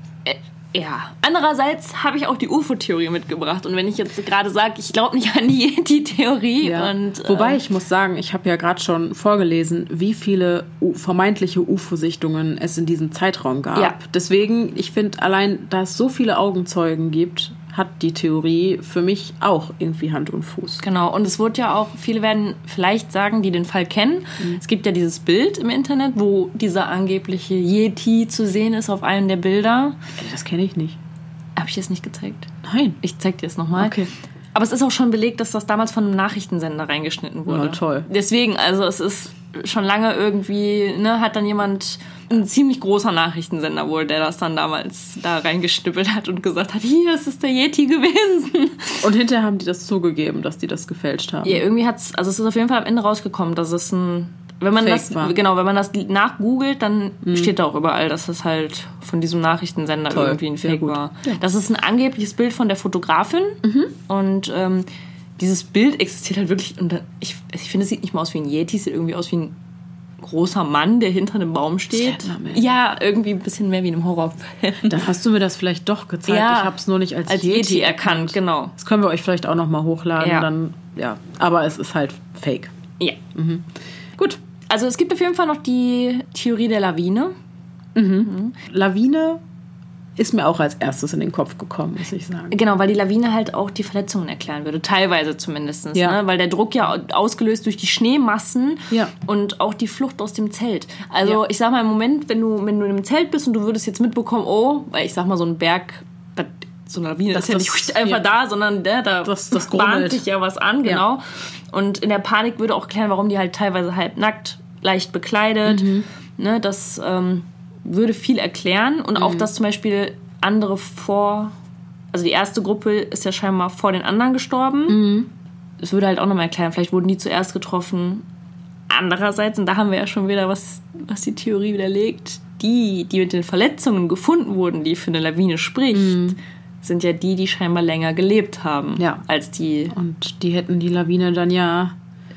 Ja, andererseits habe ich auch die U F O-Theorie mitgebracht. Und wenn ich jetzt gerade sage, ich glaube nicht an die Yeti-Theorie. Ja. Und, äh Wobei ich muss sagen, ich habe ja gerade schon vorgelesen, wie viele U- vermeintliche U F O-Sichtungen es in diesem Zeitraum gab. Ja. Deswegen, ich finde, allein, da es so viele Augenzeugen gibt, hat die Theorie für mich auch irgendwie Hand und Fuß. Genau, und es wurde ja auch, viele werden vielleicht sagen, die den Fall kennen, mhm. es gibt ja dieses Bild im Internet, wo dieser angebliche Yeti zu sehen ist auf einem der Bilder. Das kenne ich nicht. Habe ich das nicht gezeigt? Nein. Ich zeig dir es nochmal. Okay. Aber es ist auch schon belegt, dass das damals von einem Nachrichtensender reingeschnitten wurde. Ja, toll. Deswegen, also es ist schon lange irgendwie, ne, hat dann jemand, ein ziemlich großer Nachrichtensender wohl, der das dann damals da reingeschnippelt hat und gesagt hat, hier, es ist der Yeti gewesen. Und hinterher haben die das zugegeben, dass die das gefälscht haben. Ja, irgendwie hat's, also es ist auf jeden Fall am Ende rausgekommen, dass es ein, wenn man Fake das, war. genau, wenn man das nachgoogelt, dann mhm. steht da auch überall, dass es halt von diesem Nachrichtensender Toll. irgendwie ein Fake war. Ja. Das ist ein angebliches Bild von der Fotografin mhm. und ähm, dieses Bild existiert halt wirklich, und ich, ich finde, es sieht nicht mal aus wie ein Yeti, es sieht irgendwie aus wie ein großer Mann, der hinter einem Baum steht. Slenderman. Ja, irgendwie ein bisschen mehr wie in einem Horrorfilm. Dann hast du mir das vielleicht doch gezeigt. Ja, ich habe es nur nicht als, als Yeti, Yeti erkannt, genau. Das können wir euch vielleicht auch noch mal hochladen. Ja. Dann, ja. Aber es ist halt fake. Ja. Mhm. Gut. Also es gibt auf jeden Fall noch die Theorie der Lawine. Mhm. Mhm. Lawine ist mir auch als erstes in den Kopf gekommen, muss ich sagen. Genau, weil die Lawine halt auch die Verletzungen erklären würde. Teilweise zumindest. Ja. Ne? Weil der Druck ja ausgelöst durch die Schneemassen ja. und auch die Flucht aus dem Zelt. Also ja. ich sag mal, im Moment, wenn du, wenn du in einem Zelt bist und du würdest jetzt mitbekommen, oh, weil ich sag mal, so ein Berg, das, so eine Lawine das ist ja nicht einfach ja. da, sondern der, da das, das bahnt sich ja was an, genau. Ja. Und in der Panik würde auch erklären, warum die halt teilweise halbnackt, leicht bekleidet. Mhm. Ne? Das ähm, würde viel erklären. Und mhm. auch, dass zum Beispiel andere vor, also die erste Gruppe ist ja scheinbar vor den anderen gestorben. Mhm. Das würde halt auch nochmal erklären, vielleicht wurden die zuerst getroffen. Andererseits, und da haben wir ja schon wieder was, was die Theorie widerlegt, die, die mit den Verletzungen gefunden wurden, die für eine Lawine spricht, mhm. sind ja die, die scheinbar länger gelebt haben, ja. als die. Und die hätten die Lawine dann ja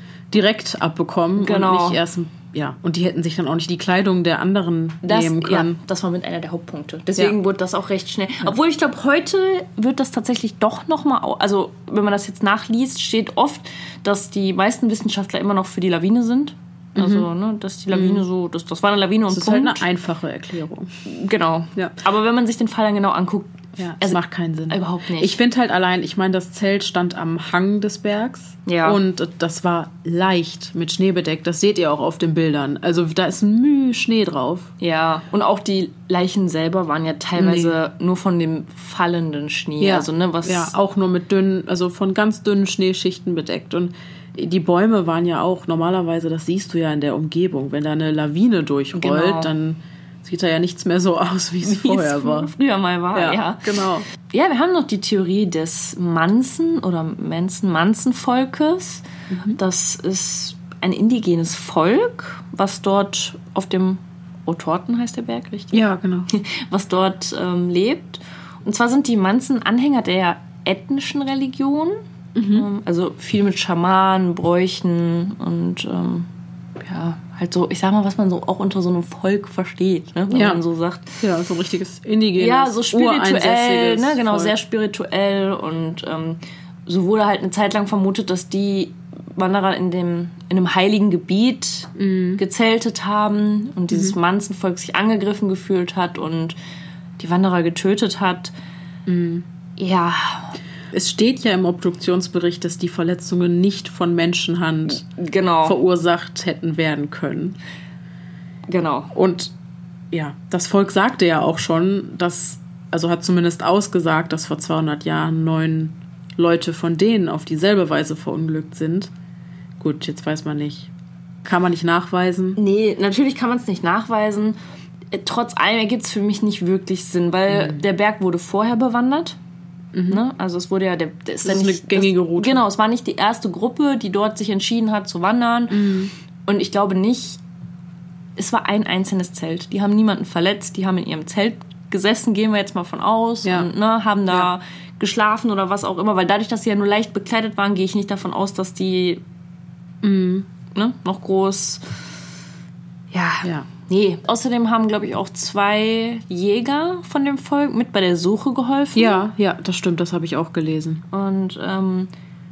direkt abbekommen genau. und nicht erst, ja, und die hätten sich dann auch nicht die Kleidung der anderen das, nehmen können. Ja, das war mit einer der Hauptpunkte. Deswegen ja. wurde das auch recht schnell. Ja. Obwohl ich glaube, heute wird das tatsächlich doch nochmal, also wenn man das jetzt nachliest, steht oft, dass die meisten Wissenschaftler immer noch für die Lawine sind. Also, mhm. ne, dass die Lawine mhm. so, das, das war eine Lawine und das ist Punkt. halt eine einfache Erklärung. Genau. Ja. Aber wenn man sich den Fall dann genau anguckt, Ja, das also, macht keinen Sinn. Überhaupt nicht. Ich finde halt allein, ich meine, das Zelt stand am Hang des Bergs. Ja. Und das war leicht mit Schnee bedeckt. Das seht ihr auch auf den Bildern. Also da ist ein Müh Schnee drauf. Ja, und auch die Leichen selber waren ja teilweise nee. nur von dem fallenden Schnee. Ja. Also, ne, was ja, auch nur mit dünnen, also von ganz dünnen Schneeschichten bedeckt. Und die Bäume waren ja auch, normalerweise, das siehst du ja in der Umgebung, wenn da eine Lawine durchrollt, genau. dann sieht da ja nichts mehr so aus, wie es vorher war. Früher mal war, ja, ja. Genau. Ja, wir haben noch die Theorie des Mansen oder Mansen-Mansen-Volkes. Mhm. Das ist ein indigenes Volk, was dort auf dem Otorten heißt der Berg, richtig? Ja, genau. Was dort ähm, lebt. Und zwar sind die Mansen Anhänger der ethnischen Religion. Mhm. Also viel mit Schamanen, Bräuchen und ähm, ja, halt so, ich sag mal, was man so auch unter so einem Volk versteht, ne? Wenn ja. man so sagt. Ja, so ein richtiges indigenes, ja, so spirituell, ne? Genau, Volk. Sehr spirituell und ähm, so wurde halt eine Zeit lang vermutet, dass die Wanderer in dem in einem heiligen Gebiet mhm. gezeltet haben und dieses mhm. Mansenvolk sich angegriffen gefühlt hat und die Wanderer getötet hat. Mhm. Ja. Es steht ja im Obduktionsbericht, dass die Verletzungen nicht von Menschenhand genau. verursacht hätten werden können. Genau. Und ja, das Volk sagte ja auch schon, dass, also hat zumindest ausgesagt, dass vor zweihundert Jahren neun Leute von denen auf dieselbe Weise verunglückt sind. Gut, jetzt weiß man nicht. Kann man nicht nachweisen? Nee, natürlich kann man es nicht nachweisen. Trotz allem ergibt es für mich nicht wirklich Sinn, weil mhm. der Berg wurde vorher bewandert. Mhm. Ne? Also es wurde ja, der, der ist, das ist nicht, eine gängige Route. Das, genau, es war nicht die erste Gruppe, die dort sich entschieden hat zu wandern. Mhm. Und ich glaube nicht, es war ein einzelnes Zelt. Die haben niemanden verletzt, die haben in ihrem Zelt gesessen, gehen wir jetzt mal von aus, ja. und ne, haben da ja. geschlafen oder was auch immer, weil dadurch, dass sie ja nur leicht bekleidet waren, gehe ich nicht davon aus, dass die mhm. ne, noch groß, ja, ja. Nee, außerdem haben, glaube ich, auch zwei Jäger von dem Volk mit bei der Suche geholfen. Ja, ja, das stimmt, das habe ich auch gelesen. Und, ähm,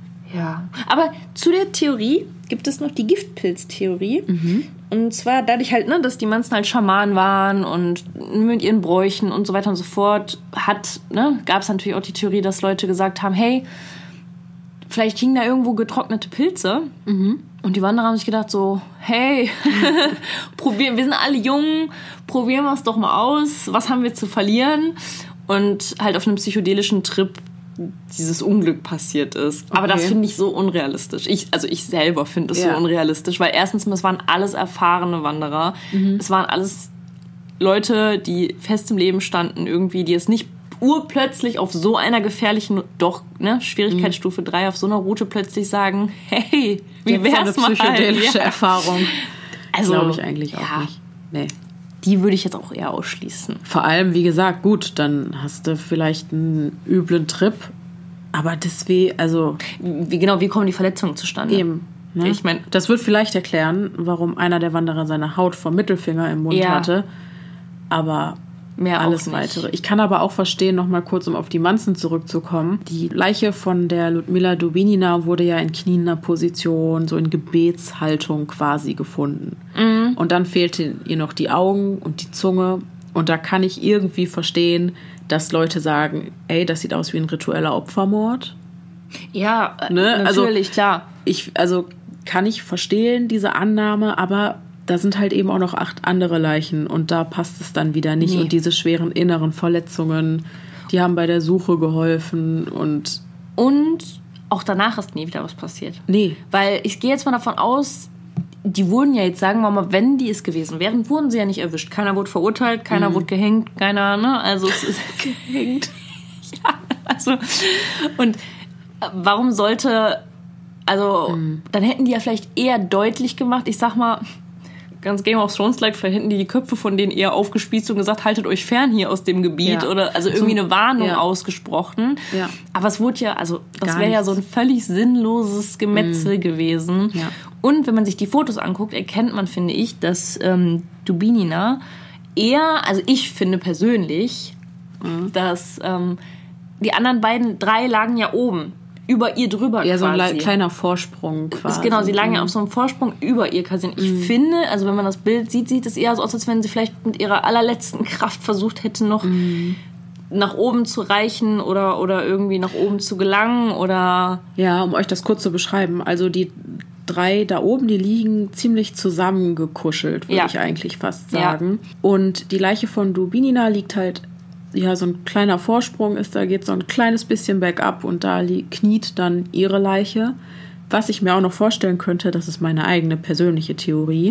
ja. Aber zu der Theorie gibt es noch die Giftpilz-Theorie. Mhm. Und zwar dadurch halt, ne, dass die Manzen halt Schamanen waren und mit ihren Bräuchen und so weiter und so fort, hat, ne, gab es natürlich auch die Theorie, dass Leute gesagt haben, hey, vielleicht hingen da irgendwo getrocknete Pilze. Mhm. Und die Wanderer haben sich gedacht so, hey, probieren, wir sind alle jung, probieren wir es doch mal aus, was haben wir zu verlieren? Und halt auf einem psychedelischen Trip dieses Unglück passiert ist. Aber okay. das finde ich so unrealistisch. Ich, also ich selber finde es ja. so unrealistisch, weil erstens, es waren alles erfahrene Wanderer. Mhm. Es waren alles Leute, die fest im Leben standen irgendwie, die es nicht urplötzlich auf so einer gefährlichen, doch, ne, Schwierigkeitsstufe drei, mhm. auf so einer Route plötzlich sagen, hey, wie jetzt wär's so eine mal? psychedelische ja. Erfahrung. Also, glaube ich eigentlich auch ja. nicht. Nee. Die würde ich jetzt auch eher ausschließen. Vor allem, wie gesagt, gut, dann hast du vielleicht einen üblen Trip, aber das weh, also... Wie, genau, wie kommen die Verletzungen zustande? Eben. Ne? Ich meine, das wird vielleicht erklären, warum einer der Wanderer seine Haut vom Mittelfinger im Mund ja. hatte, aber... Mehr alles auch nicht. weitere. Ich kann aber auch verstehen, noch mal kurz, um auf die Manzen zurückzukommen. Die Leiche von der Ludmila Dubinina wurde ja in kniender Position, so in Gebetshaltung quasi gefunden. Mhm. Und dann fehlten ihr noch die Augen und die Zunge. Und da kann ich irgendwie verstehen, dass Leute sagen, ey, das sieht aus wie ein ritueller Opfermord. Ja, ne? natürlich, also, klar. Ich, also kann ich verstehen, diese Annahme, aber... Da sind halt eben auch noch acht andere Leichen und da passt es dann wieder nicht. Nee. Und diese schweren inneren Verletzungen, die haben bei der Suche geholfen und... Und auch danach ist nie wieder was passiert. Nee. Weil ich gehe jetzt mal davon aus, die wurden ja jetzt, sagen wir mal, wenn die es gewesen wären, wurden sie ja nicht erwischt. Keiner wurde verurteilt, keiner mhm. wurde gehängt, keiner, ne? Also es ist gehängt. Ja, also... Und warum sollte... Also, mhm. dann hätten die ja vielleicht eher deutlich gemacht, ich sag mal... ganz Game of Thrones-like, vielleicht hätten die die Köpfe von denen eher aufgespießt und gesagt, haltet euch fern hier aus dem Gebiet ja. oder also irgendwie eine Warnung ja. ausgesprochen. Ja. Aber es wurde ja, also das wäre ja so ein völlig sinnloses Gemetzel mm. gewesen. Ja. Und wenn man sich die Fotos anguckt, erkennt man, finde ich, dass ähm, Dubinina eher, also ich finde persönlich, mhm. dass ähm, die anderen beiden, drei lagen ja oben. Über ihr drüber ja, quasi. Ja, so ein kleiner Vorsprung quasi. Genau, sie lagen ja auf so einem Vorsprung über ihr quasi. Ich mhm. finde, also wenn man das Bild sieht, sieht es eher so aus, als wenn sie vielleicht mit ihrer allerletzten Kraft versucht hätte, noch mhm. nach oben zu reichen oder, oder irgendwie nach oben zu gelangen oder... Ja, um euch das kurz zu beschreiben. Also die drei da oben, die liegen ziemlich zusammengekuschelt, würde ja. ich eigentlich fast sagen. Ja. Und die Leiche von Dubinina liegt halt, ja, so ein kleiner Vorsprung ist, da geht so ein kleines bisschen bergab und da li- kniet dann ihre Leiche. Was ich mir auch noch vorstellen könnte, das ist meine eigene persönliche Theorie,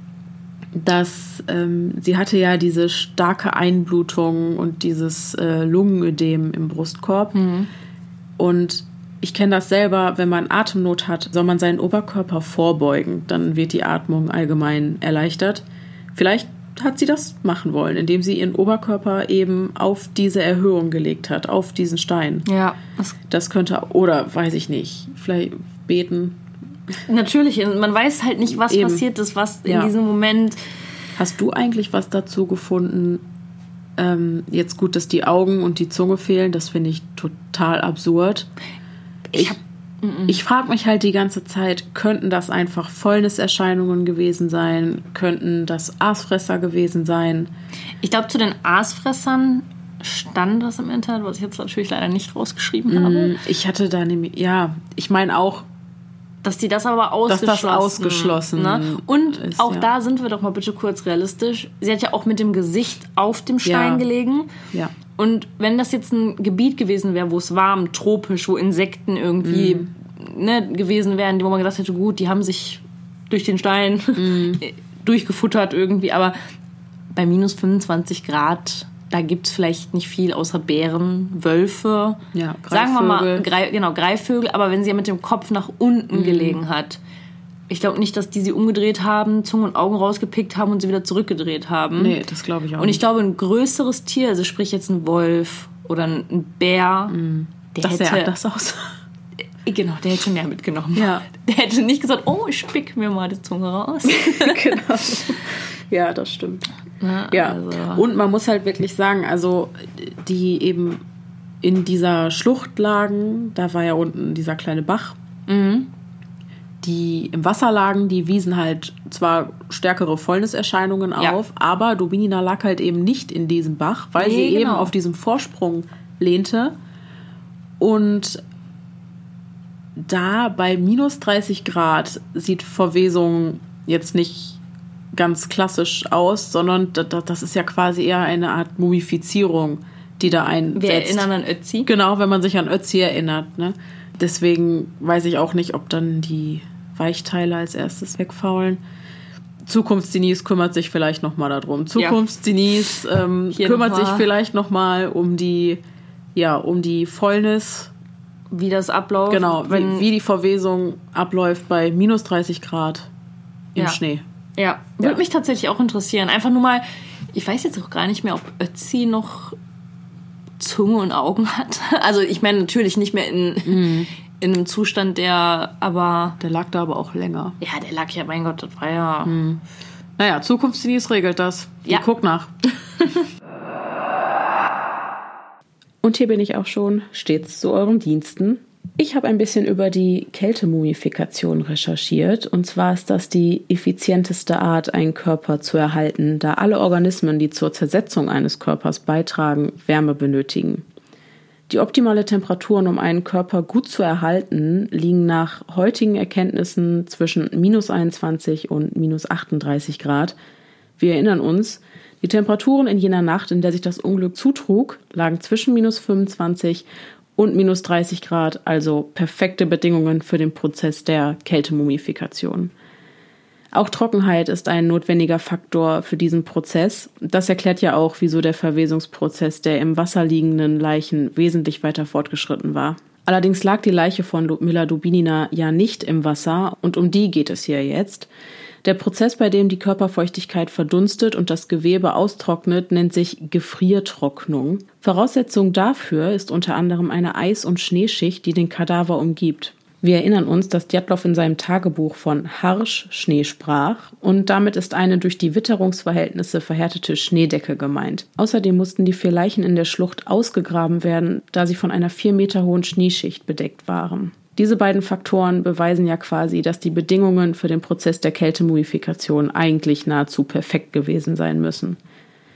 dass ähm, sie hatte ja diese starke Einblutung und dieses äh, Lungenödem im Brustkorb. Mhm. Und ich kenne das selber, wenn man Atemnot hat, soll man seinen Oberkörper vorbeugen. Dann wird die Atmung allgemein erleichtert. Vielleicht hat sie das machen wollen, indem sie ihren Oberkörper eben auf diese Erhöhung gelegt hat, auf diesen Stein. Ja. Das, das könnte, oder weiß ich nicht, vielleicht beten. Natürlich, man weiß halt nicht, was Eben. passiert ist, was in ja. diesem Moment... Hast du eigentlich was dazu gefunden? Ähm, jetzt gut, dass die Augen und die Zunge fehlen, das finde ich total absurd. Ich, ich frage mich halt die ganze Zeit, könnten das einfach Fäulniserscheinungen gewesen sein? Könnten das Aasfresser gewesen sein? Ich glaube, zu den Aasfressern stand das im Internet, was ich jetzt natürlich leider nicht rausgeschrieben mm, habe. Ich hatte da nämlich, ja, ich meine auch, dass die das aber ausgeschlossen, dass das ausgeschlossen ne? Und ist, auch ja. da sind wir doch mal bitte kurz realistisch. Sie hat ja auch mit dem Gesicht auf dem Stein ja. gelegen. Ja. Und wenn das jetzt ein Gebiet gewesen wäre, wo es warm, tropisch, wo Insekten irgendwie mm. ne, gewesen wären, wo man gedacht hätte, gut, die haben sich durch den Stein mm. durchgefuttert irgendwie. Aber bei minus fünfundzwanzig Grad... Da gibt es vielleicht nicht viel außer Bären, Wölfe, ja, sagen wir mal, Grei, genau, Greifvögel. Aber wenn sie ja mit dem Kopf nach unten mhm. gelegen hat, ich glaube nicht, dass die sie umgedreht haben, Zunge und Augen rausgepickt haben und sie wieder zurückgedreht haben. Nee, das glaube ich auch nicht. Und ich glaube, ein größeres Tier, also sprich jetzt ein Wolf oder ein Bär, mhm. der das hätte... Das sah anders aus. Genau, der hätte schon mehr mitgenommen. Ja. Der hätte nicht gesagt, oh, ich spick mir mal die Zunge raus. Genau. Ja, das stimmt. Na, ja, also. Und man muss halt wirklich sagen, also die eben in dieser Schlucht lagen, da war ja unten dieser kleine Bach, mhm. die im Wasser lagen, die wiesen halt zwar stärkere Fäulniserscheinungen ja. auf, aber Dubinina lag halt eben nicht in diesem Bach, weil nee, sie genau. eben auf diesem Vorsprung lehnte und da bei minus dreißig Grad sieht Verwesung jetzt nicht ganz klassisch aus, sondern das ist ja quasi eher eine Art Mumifizierung, die da einsetzt. Wir erinnern an Ötzi. Genau, wenn man sich an Ötzi erinnert. Ne? Deswegen weiß ich auch nicht, ob dann die Weichteile als erstes wegfaulen. Zukunftsdenise kümmert sich vielleicht nochmal darum. Zukunftsdenise ähm, kümmert sich vielleicht nochmal um die, ja, um die Fäulnis. Wie das abläuft. Genau, wenn, wie die Verwesung abläuft bei minus dreißig Grad im ja. Schnee. Ja, würde ja. mich tatsächlich auch interessieren. Einfach nur mal, ich weiß jetzt auch gar nicht mehr, ob Ötzi noch Zunge und Augen hat. Also ich meine natürlich nicht mehr in, mm. in einem Zustand, der aber... Der lag da aber auch länger. Ja, der lag ja, mein Gott, das war ja... Mm. Naja, Zukunftsdenise regelt das. Die ja. guckt nach. Und hier bin ich auch schon stets zu euren Diensten. Ich habe ein bisschen über die Kältemumifikation recherchiert. Und zwar ist das die effizienteste Art, einen Körper zu erhalten, da alle Organismen, die zur Zersetzung eines Körpers beitragen, Wärme benötigen. Die optimale Temperaturen, um einen Körper gut zu erhalten, liegen nach heutigen Erkenntnissen zwischen minus einundzwanzig und minus achtunddreißig Grad. Wir erinnern uns, die Temperaturen in jener Nacht, in der sich das Unglück zutrug, lagen zwischen minus fünfundzwanzig und minus dreißig Grad, also perfekte Bedingungen für den Prozess der Kältemumifikation. Auch Trockenheit ist ein notwendiger Faktor für diesen Prozess. Das erklärt ja auch, wieso der Verwesungsprozess der im Wasser liegenden Leichen wesentlich weiter fortgeschritten war. Allerdings lag die Leiche von Milla Dubinina ja nicht im Wasser und um die geht es hier jetzt. Der Prozess, bei dem die Körperfeuchtigkeit verdunstet und das Gewebe austrocknet, nennt sich Gefriertrocknung. Voraussetzung dafür ist unter anderem eine Eis- und Schneeschicht, die den Kadaver umgibt. Wir erinnern uns, dass Djatlov in seinem Tagebuch von Harsch-Schnee sprach und damit ist eine durch die Witterungsverhältnisse verhärtete Schneedecke gemeint. Außerdem mussten die vier Leichen in der Schlucht ausgegraben werden, da sie von einer vier Meter hohen Schneeschicht bedeckt waren. Diese beiden Faktoren beweisen ja quasi, dass die Bedingungen für den Prozess der Kältemumifikation eigentlich nahezu perfekt gewesen sein müssen.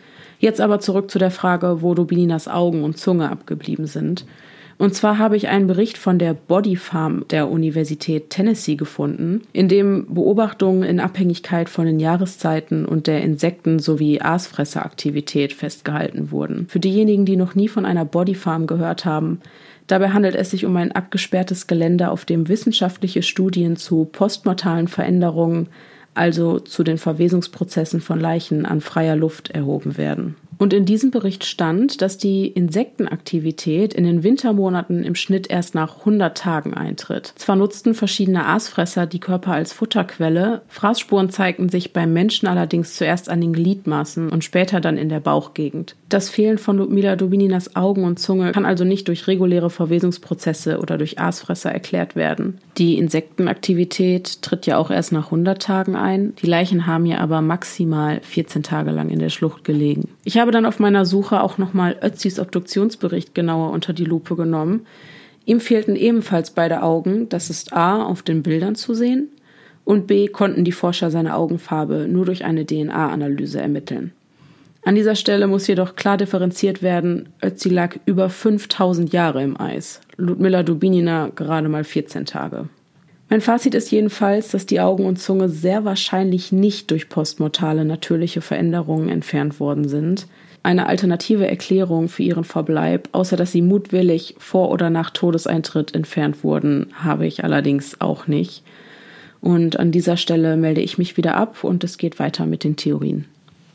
Jetzt aber zurück zu der Frage, wo Dubininas Augen und Zunge abgeblieben sind. Und zwar habe ich einen Bericht von der Body Farm der Universität Tennessee gefunden, in dem Beobachtungen in Abhängigkeit von den Jahreszeiten und der Insekten- sowie Aasfresseraktivität festgehalten wurden. Für diejenigen, die noch nie von einer Body Farm gehört haben, dabei handelt es sich um ein abgesperrtes Gelände, auf dem wissenschaftliche Studien zu postmortalen Veränderungen, also zu den Verwesungsprozessen von Leichen an freier Luft, erhoben werden. Und in diesem Bericht stand, dass die Insektenaktivität in den Wintermonaten im Schnitt erst nach hundert Tagen eintritt. Zwar nutzten verschiedene Aasfresser die Körper als Futterquelle, Fraßspuren zeigten sich beim Menschen allerdings zuerst an den Gliedmaßen und später dann in der Bauchgegend. Das Fehlen von Ludmila Dubininas Augen und Zunge kann also nicht durch reguläre Verwesungsprozesse oder durch Aasfresser erklärt werden. Die Insektenaktivität tritt ja auch erst nach hundert Tagen ein. Die Leichen haben ja aber maximal vierzehn Tage lang in der Schlucht gelegen. Ich habe dann auf meiner Suche auch nochmal Ötzis Obduktionsbericht genauer unter die Lupe genommen. Ihm fehlten ebenfalls beide Augen, das ist A, auf den Bildern zu sehen, und B, konnten die Forscher seine Augenfarbe nur durch eine D N A-Analyse ermitteln. An dieser Stelle muss jedoch klar differenziert werden, Ötzi lag über fünftausend Jahre im Eis, Ludmila Dubinina gerade mal vierzehn Tage. Mein Fazit ist jedenfalls, dass die Augen und Zunge sehr wahrscheinlich nicht durch postmortale natürliche Veränderungen entfernt worden sind. Eine alternative Erklärung für ihren Verbleib, außer dass sie mutwillig vor oder nach Todeseintritt entfernt wurden, habe ich allerdings auch nicht. Und an dieser Stelle melde ich mich wieder ab und es geht weiter mit den Theorien.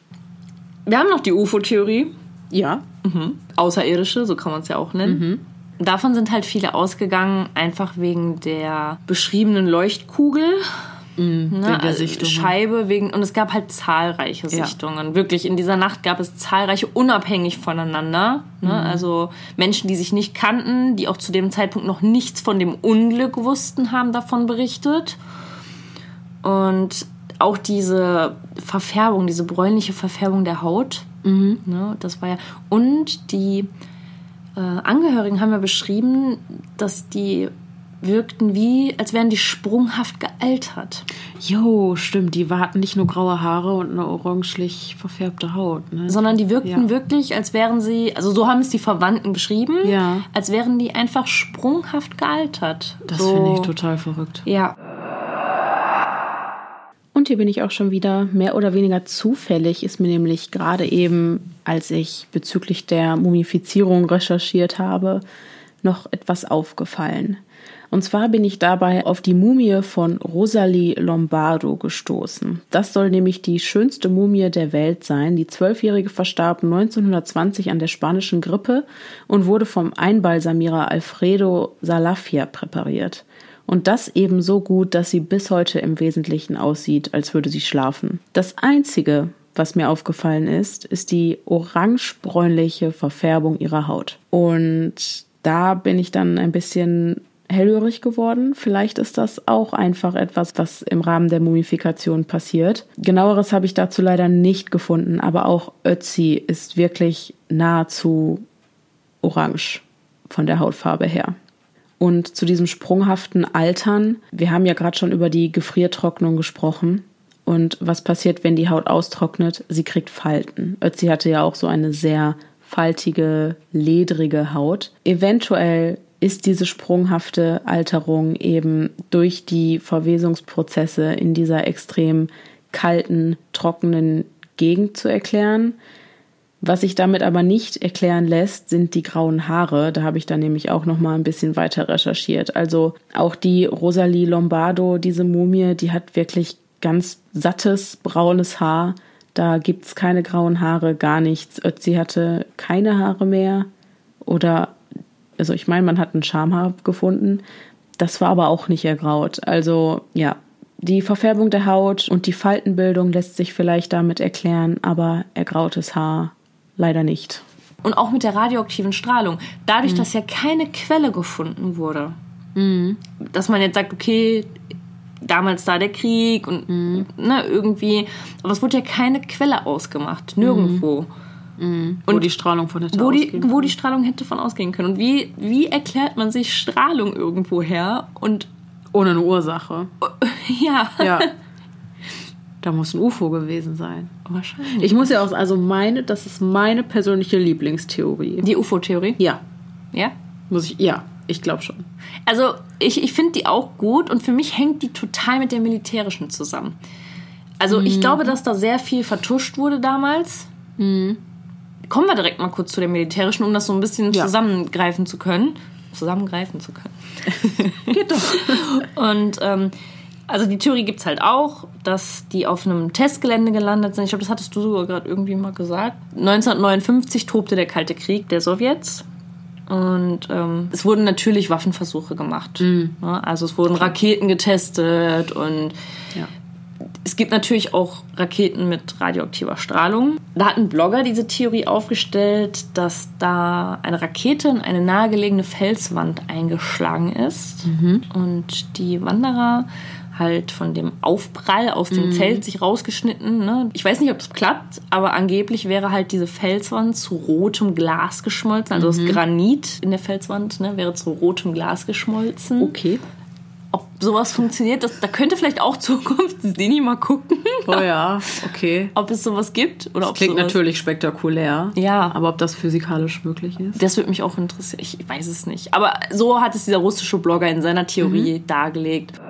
Wir haben noch die U F O-Theorie. Ja. Mhm. Außerirdische, so kann man es ja auch nennen. Mhm. Davon sind halt viele ausgegangen, einfach wegen der beschriebenen Leuchtkugel. Mm, ne, wegen der Sichtungen. Scheibe, wegen, und es gab halt zahlreiche ja. Sichtungen. Wirklich, in dieser Nacht gab es zahlreiche, unabhängig voneinander. Ne? Mhm. Also Menschen, die sich nicht kannten, die auch zu dem Zeitpunkt noch nichts von dem Unglück wussten, haben davon berichtet. Und auch diese Verfärbung, diese bräunliche Verfärbung der Haut, mhm. ne, das war ja. Und die äh, Angehörigen haben ja beschrieben, dass die wirkten wie, als wären die sprunghaft gealtert. Jo, stimmt. Die hatten nicht nur graue Haare und eine orangelich verfärbte Haut, ne? Sondern die wirkten ja. wirklich, als wären sie, also so haben es die Verwandten beschrieben, ja. als wären die einfach sprunghaft gealtert. Das so. finde ich total verrückt. Ja. Und hier bin ich auch schon wieder. Mehr oder weniger zufällig ist mir nämlich gerade eben, als ich bezüglich der Mumifizierung recherchiert habe, noch etwas aufgefallen. Und zwar bin ich dabei auf die Mumie von Rosalie Lombardo gestoßen. Das soll nämlich die schönste Mumie der Welt sein. Die Zwölfjährige verstarb neunzehnhundertzwanzig an der spanischen Grippe und wurde vom Einbalsamierer Alfredo Salafia präpariert. Und das eben so gut, dass sie bis heute im Wesentlichen aussieht, als würde sie schlafen. Das Einzige, was mir aufgefallen ist, ist die orange-bräunliche Verfärbung ihrer Haut. Und da bin ich dann ein bisschen hellhörig geworden. Vielleicht ist das auch einfach etwas, was im Rahmen der Mumifikation passiert. Genaueres habe ich dazu leider nicht gefunden, aber auch Ötzi ist wirklich nahezu orange von der Hautfarbe her. Und zu diesem sprunghaften Altern, wir haben ja gerade schon über die Gefriertrocknung gesprochen. Und was passiert, wenn die Haut austrocknet? Sie kriegt Falten. Ötzi hatte ja auch so eine sehr faltige, ledrige Haut. Eventuell ist diese sprunghafte Alterung eben durch die Verwesungsprozesse in dieser extrem kalten, trockenen Gegend zu erklären. Was sich damit aber nicht erklären lässt, sind die grauen Haare. Da habe ich dann nämlich auch noch mal ein bisschen weiter recherchiert. Also auch die Rosalie Lombardo, diese Mumie, die hat wirklich ganz sattes, braunes Haar. Da gibt es keine grauen Haare, gar nichts. Ötzi hatte keine Haare mehr. Oder, also ich meine, man hat ein Schamhaar gefunden. Das war aber auch nicht ergraut. Also ja, die Verfärbung der Haut und die Faltenbildung lässt sich vielleicht damit erklären, aber ergrautes Haar leider nicht. Und auch mit der radioaktiven Strahlung. Dadurch, mhm. dass ja keine Quelle gefunden wurde. Mhm. Dass man jetzt sagt, okay, damals da der Krieg und mhm. ne, irgendwie. Aber es wurde ja keine Quelle ausgemacht. Nirgendwo. Mhm. Und wo die Strahlung von hätte wo ausgehen die, können. Wo die Strahlung hätte von ausgehen können. Und wie, wie erklärt man sich Strahlung irgendwo her? Und ohne eine Ursache. Ja. Ja. Da muss ein U F O gewesen sein. Wahrscheinlich. Ich muss ja auch, also meine, das ist meine persönliche Lieblingstheorie. Die U F O-Theorie? Ja. Ja? Muss ich, ja, ich glaube schon. Also ich, ich finde die auch gut und für mich hängt die total mit der militärischen zusammen. Also ich mhm. glaube, dass da sehr viel vertuscht wurde damals. Mhm. Kommen wir direkt mal kurz zu der militärischen, um das so ein bisschen ja. zusammengreifen zu können. Zusammengreifen zu können. Geht doch. Und ähm, also die Theorie gibt es halt auch, dass die auf einem Testgelände gelandet sind. Ich glaube, das hattest du sogar gerade irgendwie mal gesagt. neunzehnhundertneunundfünfzig tobte der Kalte Krieg der Sowjets. Und ähm, es wurden natürlich Waffenversuche gemacht. Mhm. Also es wurden Raketen getestet und ja. Es gibt natürlich auch Raketen mit radioaktiver Strahlung. Da hat ein Blogger diese Theorie aufgestellt, dass da eine Rakete in eine nahegelegene Felswand eingeschlagen ist mhm. und die Wanderer halt von dem Aufprall aus dem mhm. Zelt sich rausgeschnitten. Ne? Ich weiß nicht, ob das klappt, aber angeblich wäre halt diese Felswand zu rotem Glas geschmolzen. Also mhm. das Granit in der Felswand ne, wäre zu rotem Glas geschmolzen. Okay. Ob sowas funktioniert, das, da könnte vielleicht auch Zukunftsdini mal gucken. Oh ja, okay. Ob es sowas gibt. Oder das ob klingt sowas natürlich spektakulär. Ja. Aber ob das physikalisch möglich ist? Das würde mich auch interessieren. Ich weiß es nicht. Aber so hat es dieser russische Blogger in seiner Theorie mhm. dargelegt.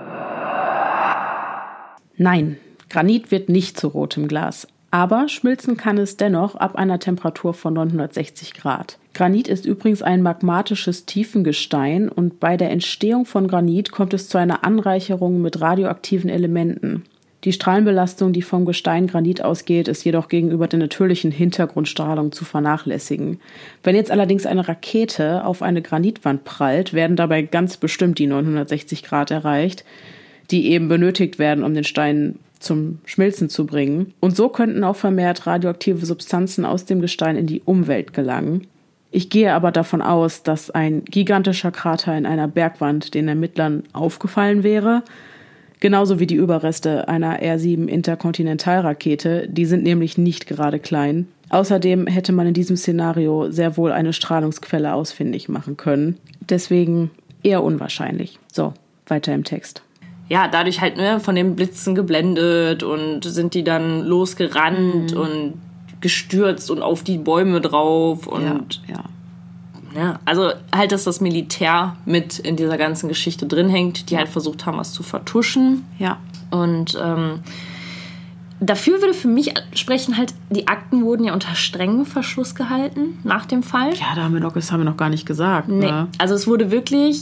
Nein, Granit wird nicht zu rotem Glas. Aber schmilzen kann es dennoch ab einer Temperatur von neunhundertsechzig Grad. Granit ist übrigens ein magmatisches Tiefengestein und bei der Entstehung von Granit kommt es zu einer Anreicherung mit radioaktiven Elementen. Die Strahlenbelastung, die vom Gestein Granit ausgeht, ist jedoch gegenüber der natürlichen Hintergrundstrahlung zu vernachlässigen. Wenn jetzt allerdings eine Rakete auf eine Granitwand prallt, werden dabei ganz bestimmt die neunhundertsechzig Grad erreicht, die eben benötigt werden, um den Stein zum Schmilzen zu bringen. Und so könnten auch vermehrt radioaktive Substanzen aus dem Gestein in die Umwelt gelangen. Ich gehe aber davon aus, dass ein gigantischer Krater in einer Bergwand den Ermittlern aufgefallen wäre, genauso wie die Überreste einer R sieben Interkontinentalrakete, die sind nämlich nicht gerade klein. Außerdem hätte man in diesem Szenario sehr wohl eine Strahlungsquelle ausfindig machen können. Deswegen eher unwahrscheinlich. So, weiter im Text. Ja, dadurch halt ne, von den Blitzen geblendet und sind die dann losgerannt mhm. und gestürzt und auf die Bäume drauf. Und ja, ja. ja, also halt, dass das Militär mit in dieser ganzen Geschichte drin hängt, die halt versucht haben, was zu vertuschen. Ja. Und ähm, dafür würde für mich sprechen halt, die Akten wurden ja unter strengem Verschluss gehalten nach dem Fall. Ja, da haben wir noch, das haben wir noch gar nicht gesagt. Nee. Ne? Also es wurde wirklich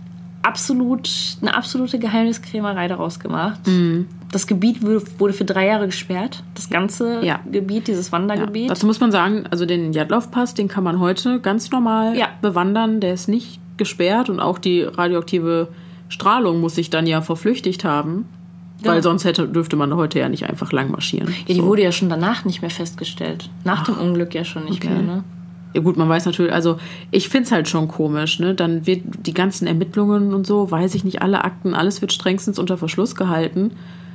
absolut eine absolute Geheimniskrämerei daraus gemacht. Mhm. Das Gebiet wurde für drei Jahre gesperrt. Das ganze ja. Gebiet, dieses Wandergebiet. Ja. Dazu muss man sagen, also den Djatlov-Pass, den kann man heute ganz normal ja. bewandern. Der ist nicht gesperrt und auch die radioaktive Strahlung muss sich dann ja verflüchtigt haben. Ja. Weil sonst hätte, dürfte man heute ja nicht einfach lang marschieren. Ja, die so. wurde ja schon danach nicht mehr festgestellt. Nach Ach, dem Unglück ja schon nicht okay. mehr, ne? Ja gut, man weiß natürlich, also ich finde es halt schon komisch, ne? Dann wird die ganzen Ermittlungen und so, weiß ich nicht, alle Akten, alles wird strengstens unter Verschluss gehalten.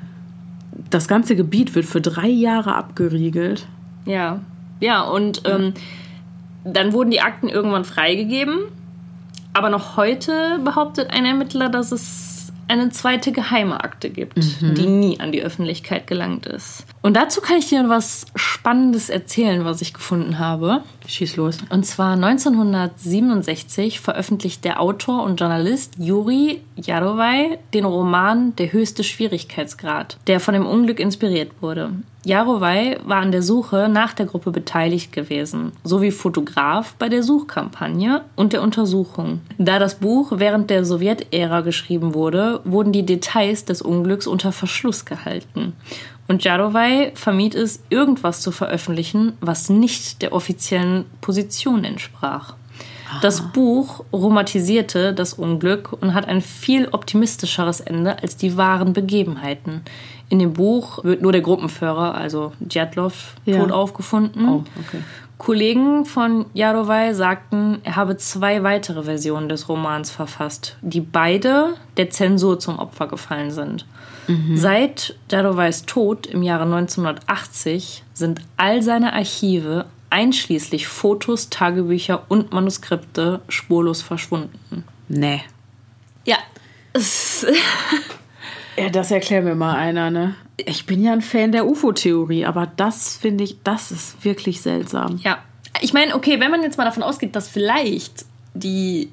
Das ganze Gebiet wird für drei Jahre abgeriegelt. Ja, ja und ja. Ähm, dann wurden die Akten irgendwann freigegeben, aber noch heute behauptet ein Ermittler, dass es eine zweite geheime Akte gibt, mhm. die nie an die Öffentlichkeit gelangt ist. Und dazu kann ich dir was Spannendes erzählen, was ich gefunden habe. Schieß los. Und zwar neunzehnhundertsiebenundsechzig veröffentlicht der Autor und Journalist Juri Jarowaj den Roman Der höchste Schwierigkeitsgrad, der von dem Unglück inspiriert wurde. Jarowaj war an der Suche nach der Gruppe beteiligt gewesen, sowie Fotograf bei der Suchkampagne und der Untersuchung. Da das Buch während der Sowjetära geschrieben wurde, wurden die Details des Unglücks unter Verschluss gehalten. Und Jarowaj vermied es, irgendwas zu veröffentlichen, was nicht der offiziellen Position entsprach. Aha. Das Buch romantisierte das Unglück und hat ein viel optimistischeres Ende als die wahren Begebenheiten. In dem Buch wird nur der Gruppenführer, also Djatlov, ja. tot aufgefunden. Oh, okay. Kollegen von Jarowaj sagten, er habe zwei weitere Versionen des Romans verfasst, die beide der Zensur zum Opfer gefallen sind. Mhm. Seit Jarowajs Tod im Jahre neunzehnhundertachtzig sind all seine Archive, einschließlich Fotos, Tagebücher und Manuskripte, spurlos verschwunden. Nee. Ja. Ja, das erklärt mir mal einer, ne? Ich bin ja ein Fan der U F O-Theorie, aber das finde ich, das ist wirklich seltsam. Ja, ich meine, okay, wenn man jetzt mal davon ausgeht, dass vielleicht die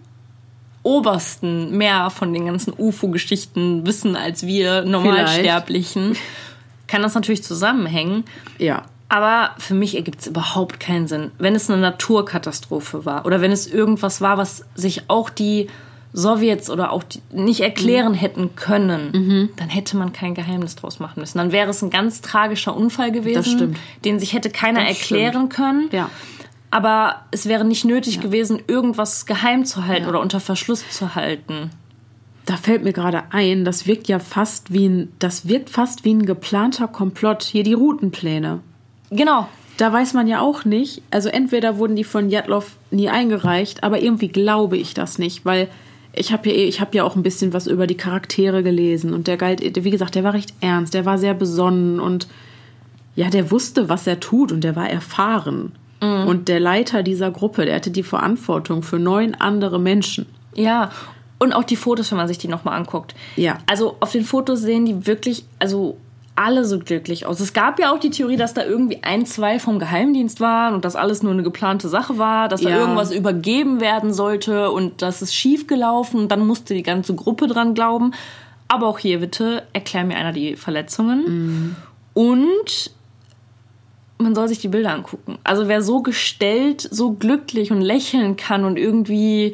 Obersten mehr von den ganzen U F O-Geschichten wissen als wir Normalsterblichen, vielleicht. Kann das natürlich zusammenhängen. Ja. Aber für mich ergibt es überhaupt keinen Sinn. Wenn es eine Naturkatastrophe war oder wenn es irgendwas war, was sich auch die Sowjets oder auch die nicht erklären hätten können, mhm. dann hätte man kein Geheimnis draus machen müssen. Dann wäre es ein ganz tragischer Unfall gewesen, das stimmt. den sich hätte keiner das erklären stimmt. können. Ja. Aber es wäre nicht nötig ja. gewesen, irgendwas geheim zu halten ja. oder unter Verschluss zu halten. Da fällt mir gerade ein, das wirkt ja fast wie ein, das wirkt fast wie ein geplanter Komplott. Hier die Routenpläne. Genau. Da weiß man ja auch nicht, also entweder wurden die von Djatlov nie eingereicht, aber irgendwie glaube ich das nicht, weil ich habe ja, ich hab ja auch ein bisschen was über die Charaktere gelesen und der galt, wie gesagt, der war recht ernst, der war sehr besonnen und ja, der wusste, was er tut und der war erfahren. Mhm. Und der Leiter dieser Gruppe, der hatte die Verantwortung für neun andere Menschen. Ja, und auch die Fotos, wenn man sich die nochmal anguckt. Ja. Also auf den Fotos sehen die wirklich, also alle so glücklich aus. Es gab ja auch die Theorie, dass da irgendwie ein, zwei vom Geheimdienst waren und dass alles nur eine geplante Sache war, dass da ja. irgendwas übergeben werden sollte und das ist schief gelaufen und dann musste die ganze Gruppe dran glauben. Aber auch hier bitte, erklär mir einer die Verletzungen. Mhm. Und man soll sich die Bilder angucken. Also wer so gestellt, so glücklich und lächeln kann und irgendwie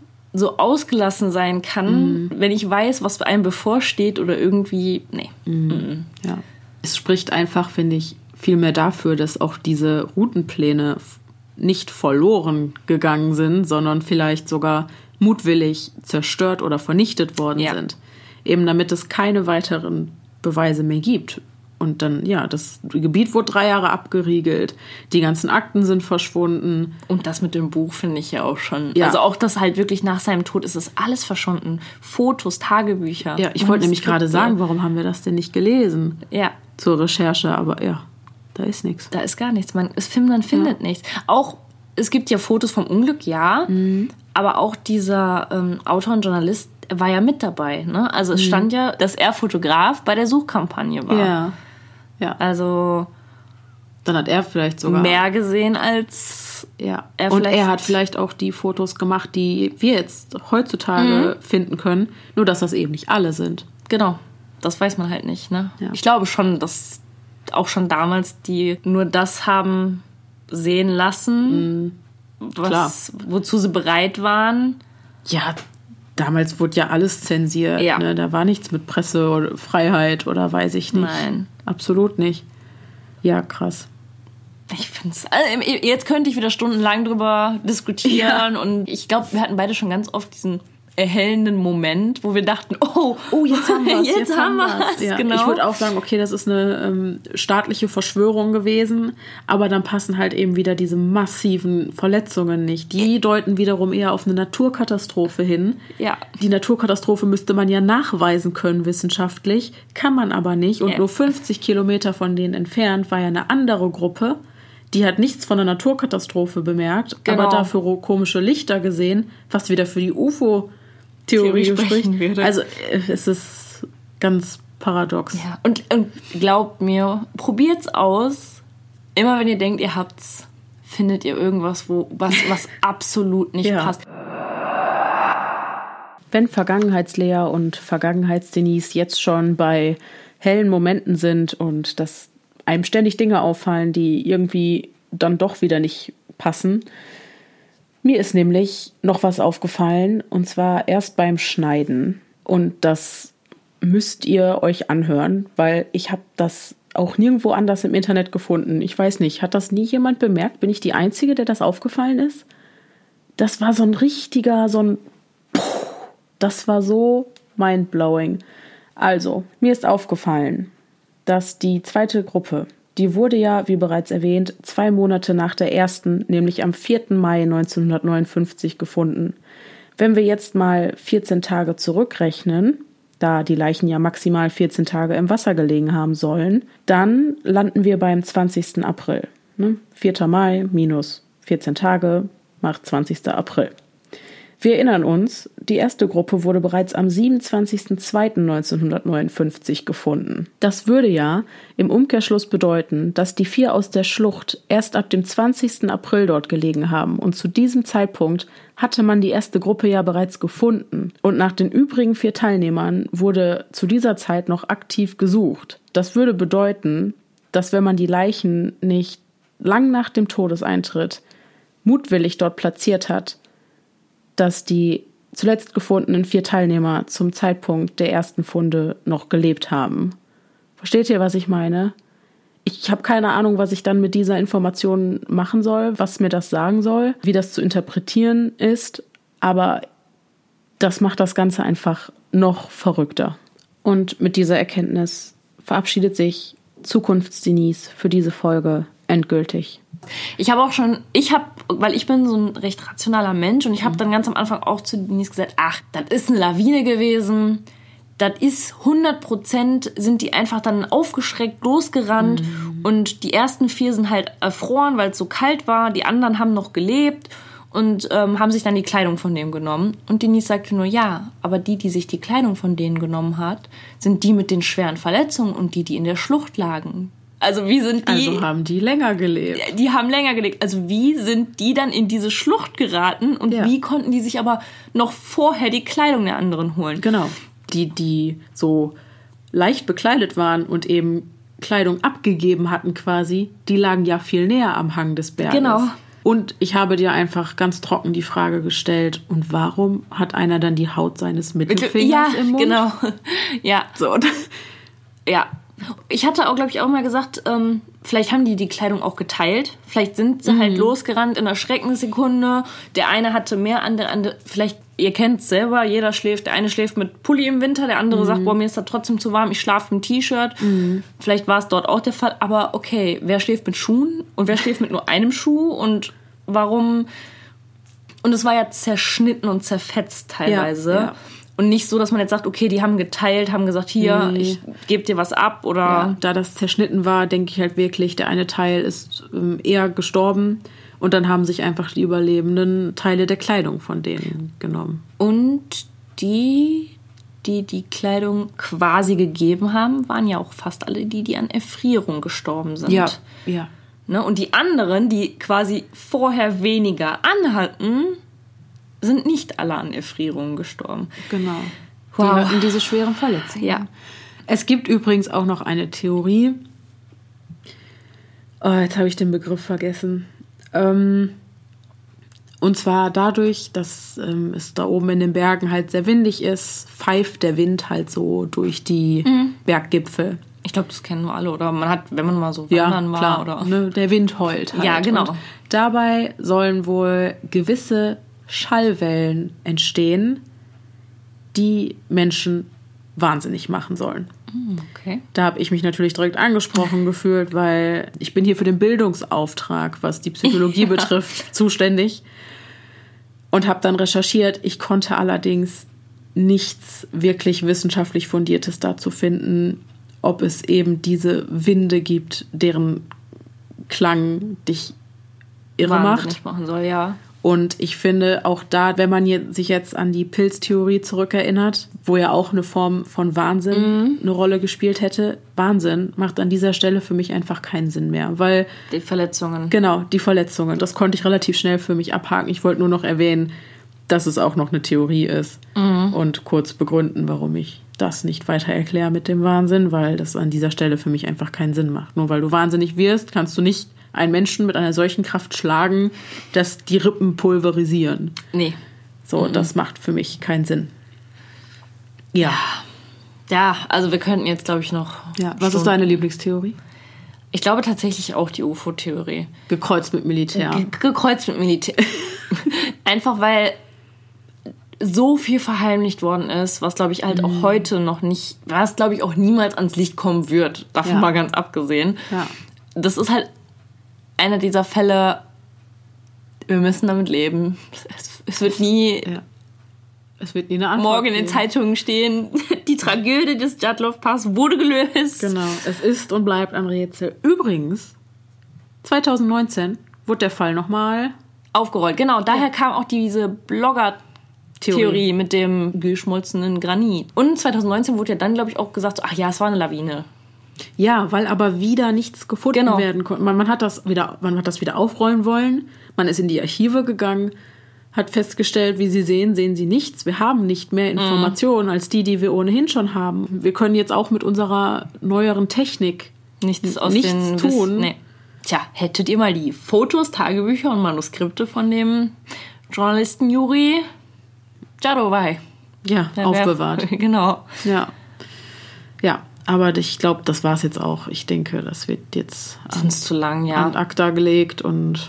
so ausgelassen sein kann, mm. wenn ich weiß, was einem bevorsteht oder irgendwie, nee. Mm. Mm. Ja. Es spricht einfach, finde ich, viel mehr dafür, dass auch diese Routenpläne nicht verloren gegangen sind, sondern vielleicht sogar mutwillig zerstört oder vernichtet worden ja. sind. Eben damit es keine weiteren Beweise mehr gibt. Und dann, ja, das Gebiet wurde drei Jahre abgeriegelt. Die ganzen Akten sind verschwunden. Und das mit dem Buch finde ich ja auch schon. Ja. Also auch das halt wirklich nach seinem Tod ist es alles verschwunden. Fotos, Tagebücher. Ja, ich wollte nämlich gerade sagen, warum haben wir das denn nicht gelesen? Ja. Zur Recherche, aber ja, da ist nichts. Da ist gar nichts. Man, es, man findet ja. nichts. Auch, es gibt ja Fotos vom Unglück, ja. Mhm. Aber auch dieser ähm, Autor und Journalist war ja mit dabei. Ne? Also es mhm. stand ja, dass er Fotograf bei der Suchkampagne war. Ja. Ja. Also dann hat er vielleicht sogar mehr gesehen als ja. er und vielleicht. Er hat vielleicht auch die Fotos gemacht, die wir jetzt heutzutage mhm. finden können, nur dass das eben nicht alle sind. Genau, das weiß man halt nicht. Ne? Ja. Ich glaube schon, dass auch schon damals die nur das haben sehen lassen, mhm. was, wozu sie bereit waren. Ja, damals wurde ja alles zensiert. Ja. Ne? Da war nichts mit Presse oder Freiheit oder weiß ich nicht. Nein. Absolut nicht. Ja, krass. Ich finde es. Also jetzt könnte ich wieder stundenlang drüber diskutieren. Ja. Und ich glaube, wir hatten beide schon ganz oft diesen erhellenden Moment, wo wir dachten, oh, oh jetzt haben wir es. Jetzt, jetzt haben wir es. Ja, genau. Ich würde auch sagen, okay, das ist eine ähm, staatliche Verschwörung gewesen, aber dann passen halt eben wieder diese massiven Verletzungen nicht. Die deuten wiederum eher auf eine Naturkatastrophe hin. Ja. Die Naturkatastrophe müsste man ja nachweisen können wissenschaftlich, kann man aber nicht. Und ja. nur fünfzig Kilometer von denen entfernt war ja eine andere Gruppe, die hat nichts von der Naturkatastrophe bemerkt, genau. aber dafür komische Lichter gesehen, was wieder für die U F O Theorie spricht. Würde. Also es ist ganz paradox. Ja. Und, und glaubt mir, probiert's aus. Immer wenn ihr denkt, ihr habt's, findet ihr irgendwas, wo was, was absolut nicht ja. passt. Wenn Vergangenheitslea und Vergangenheitsdenise jetzt schon bei hellen Momenten sind und dass einem ständig Dinge auffallen, die irgendwie dann doch wieder nicht passen. Mir ist nämlich noch was aufgefallen, und zwar erst beim Schneiden. Und das müsst ihr euch anhören, weil ich habe das auch nirgendwo anders im Internet gefunden. Ich weiß nicht, hat das nie jemand bemerkt? Bin ich die Einzige, der das aufgefallen ist? Das war so ein richtiger, so ein... Das war so mindblowing. Also, mir ist aufgefallen, dass die zweite Gruppe, die wurde ja, wie bereits erwähnt, zwei Monate nach der ersten, nämlich am vierten Mai neunzehnhundertneunundfünfzig gefunden. Wenn wir jetzt mal vierzehn Tage zurückrechnen, da die Leichen ja maximal vierzehn Tage im Wasser gelegen haben sollen, dann landen wir beim zwanzigsten April. Ne? vierter Mai minus vierzehn Tage macht zwanzigsten April. Wir erinnern uns, die erste Gruppe wurde bereits am siebenundzwanzigsten zweiten neunzehnhundertneunundfünfzig gefunden. Das würde ja im Umkehrschluss bedeuten, dass die vier aus der Schlucht erst ab dem zwanzigsten April dort gelegen haben und zu diesem Zeitpunkt hatte man die erste Gruppe ja bereits gefunden und nach den übrigen vier Teilnehmern wurde zu dieser Zeit noch aktiv gesucht. Das würde bedeuten, dass wenn man die Leichen nicht lang nach dem Todeseintritt mutwillig dort platziert hat, dass die zuletzt gefundenen vier Teilnehmer zum Zeitpunkt der ersten Funde noch gelebt haben. Versteht ihr, was ich meine? Ich habe keine Ahnung, was ich dann mit dieser Information machen soll, was mir das sagen soll, wie das zu interpretieren ist, aber das macht das Ganze einfach noch verrückter. Und mit dieser Erkenntnis verabschiedet sich Zukunfts-Denise für diese Folge endgültig. Ich habe auch schon, ich habe, weil ich bin so ein recht rationaler Mensch und ich habe dann ganz am Anfang auch zu Denise gesagt, ach, das ist eine Lawine gewesen, das ist hundert Prozent sind die einfach dann aufgeschreckt losgerannt mhm. und die ersten vier sind halt erfroren, weil es so kalt war, die anderen haben noch gelebt und ähm, haben sich dann die Kleidung von dem genommen. Und Denise sagte nur, ja, aber die, die sich die Kleidung von denen genommen hat, sind die mit den schweren Verletzungen und die, die in der Schlucht lagen. Also wie sind die... Also haben die länger gelebt. Die haben länger gelebt. Also wie sind die dann in diese Schlucht geraten und ja. wie konnten die sich aber noch vorher die Kleidung der anderen holen? Genau. Die, die so leicht bekleidet waren und eben Kleidung abgegeben hatten quasi, die lagen ja viel näher am Hang des Berges. Genau. Und ich habe dir einfach ganz trocken die Frage gestellt, und warum hat einer dann die Haut seines Mittelfingers ja, im Mund? Genau. Ja, so. Ja. Ich hatte auch, glaube ich, auch mal gesagt, ähm, vielleicht haben die die Kleidung auch geteilt. Vielleicht sind sie mhm. halt losgerannt in einer Schreckenssekunde. Der eine hatte mehr an der andere. Vielleicht, ihr kennt es selber, jeder schläft. Der eine schläft mit Pulli im Winter, der andere mhm. sagt, boah, mir ist da trotzdem zu warm, ich schlafe im T-Shirt. Mhm. Vielleicht war es dort auch der Fall. Aber okay, wer schläft mit Schuhen und wer schläft mit nur einem Schuh? Und warum? Und es war ja zerschnitten und zerfetzt teilweise. Ja, ja. Und nicht so, dass man jetzt sagt, okay, die haben geteilt, haben gesagt, hier, nee. ich gebe dir was ab. Oder ja, da das zerschnitten war, denke ich halt wirklich, der eine Teil ist ähm, eher gestorben. Und dann haben sich einfach die überlebenden Teile der Kleidung von denen genommen. Und die, die die Kleidung quasi gegeben haben, waren ja auch fast alle die, die an Erfrierung gestorben sind. Ja, ja. Ne? Und die anderen, die quasi vorher weniger anhatten, sind nicht alle an Erfrierungen gestorben. Genau. Wow. Die hatten diese schweren Verletzungen. Ja. Es gibt übrigens auch noch eine Theorie. Oh, jetzt habe ich den Begriff vergessen. Ähm, und zwar dadurch, dass ähm, es da oben in den Bergen halt sehr windig ist, pfeift der Wind halt so durch die mhm. Berggipfel. Ich glaube, das kennen wir alle. Oder man hat, wenn man mal so wandern ja, war. Klar, oder ne, der Wind heult halt. Ja, genau. Und dabei sollen wohl gewisse Schallwellen entstehen, die Menschen wahnsinnig machen sollen. Okay. Da habe ich mich natürlich direkt angesprochen gefühlt, weil ich bin hier für den Bildungsauftrag, was die Psychologie ja. betrifft, zuständig und habe dann recherchiert. Ich konnte allerdings nichts wirklich wissenschaftlich Fundiertes dazu finden, ob es eben diese Winde gibt, deren Klang dich irre macht. Machen soll, ja. Und ich finde auch da, wenn man sich jetzt an die Pilztheorie zurückerinnert, wo ja auch eine Form von Wahnsinn mhm. eine Rolle gespielt hätte, Wahnsinn macht an dieser Stelle für mich einfach keinen Sinn mehr, weil... Die Verletzungen. Genau, die Verletzungen. Das konnte ich relativ schnell für mich abhaken. Ich wollte nur noch erwähnen, dass es auch noch eine Theorie ist mhm. und kurz begründen, warum ich das nicht weiter erkläre mit dem Wahnsinn, weil das an dieser Stelle für mich einfach keinen Sinn macht. Nur weil du wahnsinnig wirst, kannst du nicht einen Menschen mit einer solchen Kraft schlagen, dass die Rippen pulverisieren. Nee. So, mhm. das macht für mich keinen Sinn. Ja. Ja, also wir könnten jetzt, glaube ich, noch... Ja. Was ist deine Lieblingstheorie? Ich glaube tatsächlich auch die U F O-Theorie. Gekreuzt mit Militär. Ge- gekreuzt mit Militär. Einfach weil so viel verheimlicht worden ist, was, glaube ich, halt mhm. auch heute noch nicht... Was, glaube ich, auch niemals ans Licht kommen wird. Davon ja. mal ganz abgesehen. Ja. Das ist halt einer dieser Fälle, wir müssen damit leben. Es, es wird nie... Ja. Es wird nie eine Antwort morgen in den Zeitungen stehen, die Tragödie des Djatlov-Pass wurde gelöst. Genau, es ist und bleibt ein Rätsel. Übrigens, zwanzig neunzehn wurde der Fall nochmal aufgerollt. Genau, daher ja. kam auch diese Blogger Theorie. Theorie mit dem geschmolzenen Granit. Und zwanzig neunzehn wurde ja dann, glaube ich, auch gesagt, so, ach ja, es war eine Lawine. Ja, weil aber wieder nichts gefunden Genau. werden konnte. Man, man, hat das wieder, man hat das wieder aufrollen wollen. Man ist in die Archive gegangen, hat festgestellt, wie Sie sehen, sehen Sie nichts. Wir haben nicht mehr Informationen als die, die wir ohnehin schon haben. Wir können jetzt auch mit unserer neueren Technik Nichts aus nichts den tun. Wiss- nee. Tja, hättet ihr mal die Fotos, Tagebücher und Manuskripte von dem Journalisten Juri Jadowaj. Ja, Der wär- aufbewahrt. Genau. Ja. Ja, aber ich glaube, das war es jetzt auch. Ich denke, das wird jetzt an, Sonst zu lang, ja. an acta gelegt und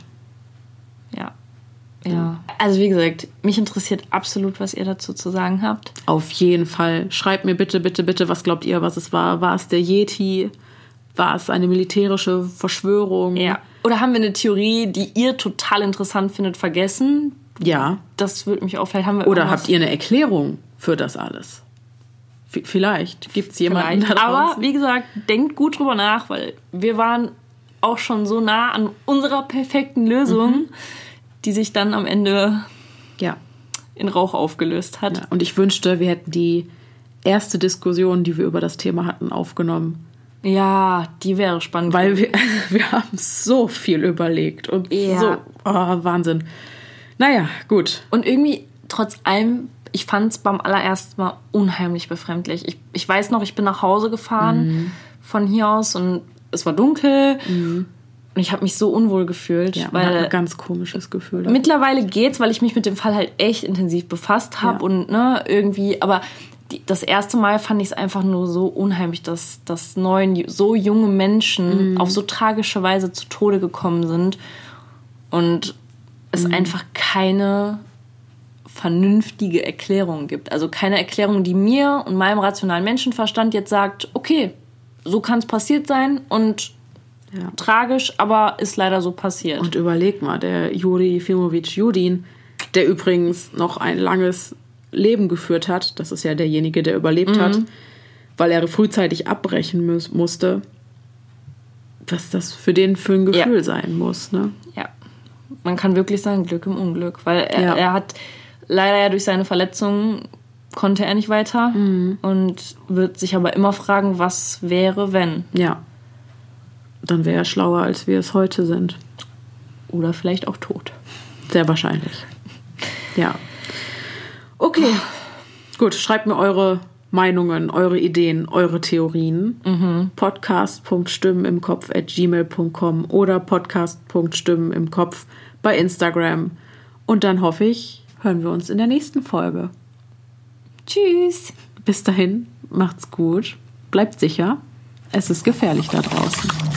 Ja. Ja. Also wie gesagt, mich interessiert absolut, was ihr dazu zu sagen habt. auf jeden Fall. Schreibt mir bitte, bitte, bitte, was glaubt ihr, was es war? War es der Yeti? War es eine militärische Verschwörung? Ja. Oder haben wir eine Theorie, die ihr total interessant findet, vergessen? Ja. Das würde mich auch, vielleicht haben wir Oder irgendwas- habt ihr eine Erklärung für das alles? V- vielleicht gibt es jemanden Vielleicht. da Aber draußen. wie gesagt, denkt gut drüber nach, weil wir waren auch schon so nah an unserer perfekten Lösung, Mhm. die sich dann am Ende Ja. in Rauch aufgelöst hat. ja. Und ich wünschte, wir hätten die erste Diskussion, die wir über das Thema hatten, aufgenommen. Ja, die wäre spannend. Weil wir, wir haben so viel überlegt und Ja. so, oh, Wahnsinn. Naja, gut. Und irgendwie, trotz allem, ich fand es beim allerersten Mal unheimlich befremdlich. Ich, ich weiß noch, ich bin nach Hause gefahren Mhm. von hier aus und es war dunkel. Und ich habe mich so unwohl gefühlt. Ja, man hat weil ein ganz komisches Gefühl. dabei. mittlerweile geht's, weil ich mich mit dem Fall halt echt intensiv befasst habe. Ja. Und ne, irgendwie, aber die, das erste Mal fand ich es einfach nur so unheimlich, dass, dass neun so junge Menschen Mhm. auf so tragische Weise zu Tode gekommen sind. Und es Mhm. einfach keine vernünftige Erklärung gibt. Also keine Erklärung, die mir und meinem rationalen Menschenverstand jetzt sagt, okay, so kann es passiert sein und Ja. tragisch, aber ist leider so passiert. Und überleg mal, der Juri Efimowitsch Judin, der übrigens noch ein langes Leben geführt hat, das ist ja derjenige, der überlebt hat, weil er frühzeitig abbrechen muss, musste, was das für den für ein Gefühl Ja. sein muss. Ne? Ja, man kann wirklich sagen, Glück im Unglück, weil er, Ja. er hat leider ja durch seine Verletzungen konnte er nicht weiter und wird sich aber immer fragen, was wäre, wenn. Ja. Dann wäre er schlauer, als wir es heute sind. Oder vielleicht auch tot. Sehr wahrscheinlich. Ja. Okay. Gut, schreibt mir eure Meinungen, eure Ideen, eure Theorien. Mhm. podcast punkt stimmen im Kopf at gmail punkt com oder podcast punkt stimmen im Kopf bei Instagram. Und dann hoffe ich, hören wir uns in der nächsten Folge. Tschüss! Bis dahin, macht's gut, bleibt sicher. Es ist gefährlich da draußen.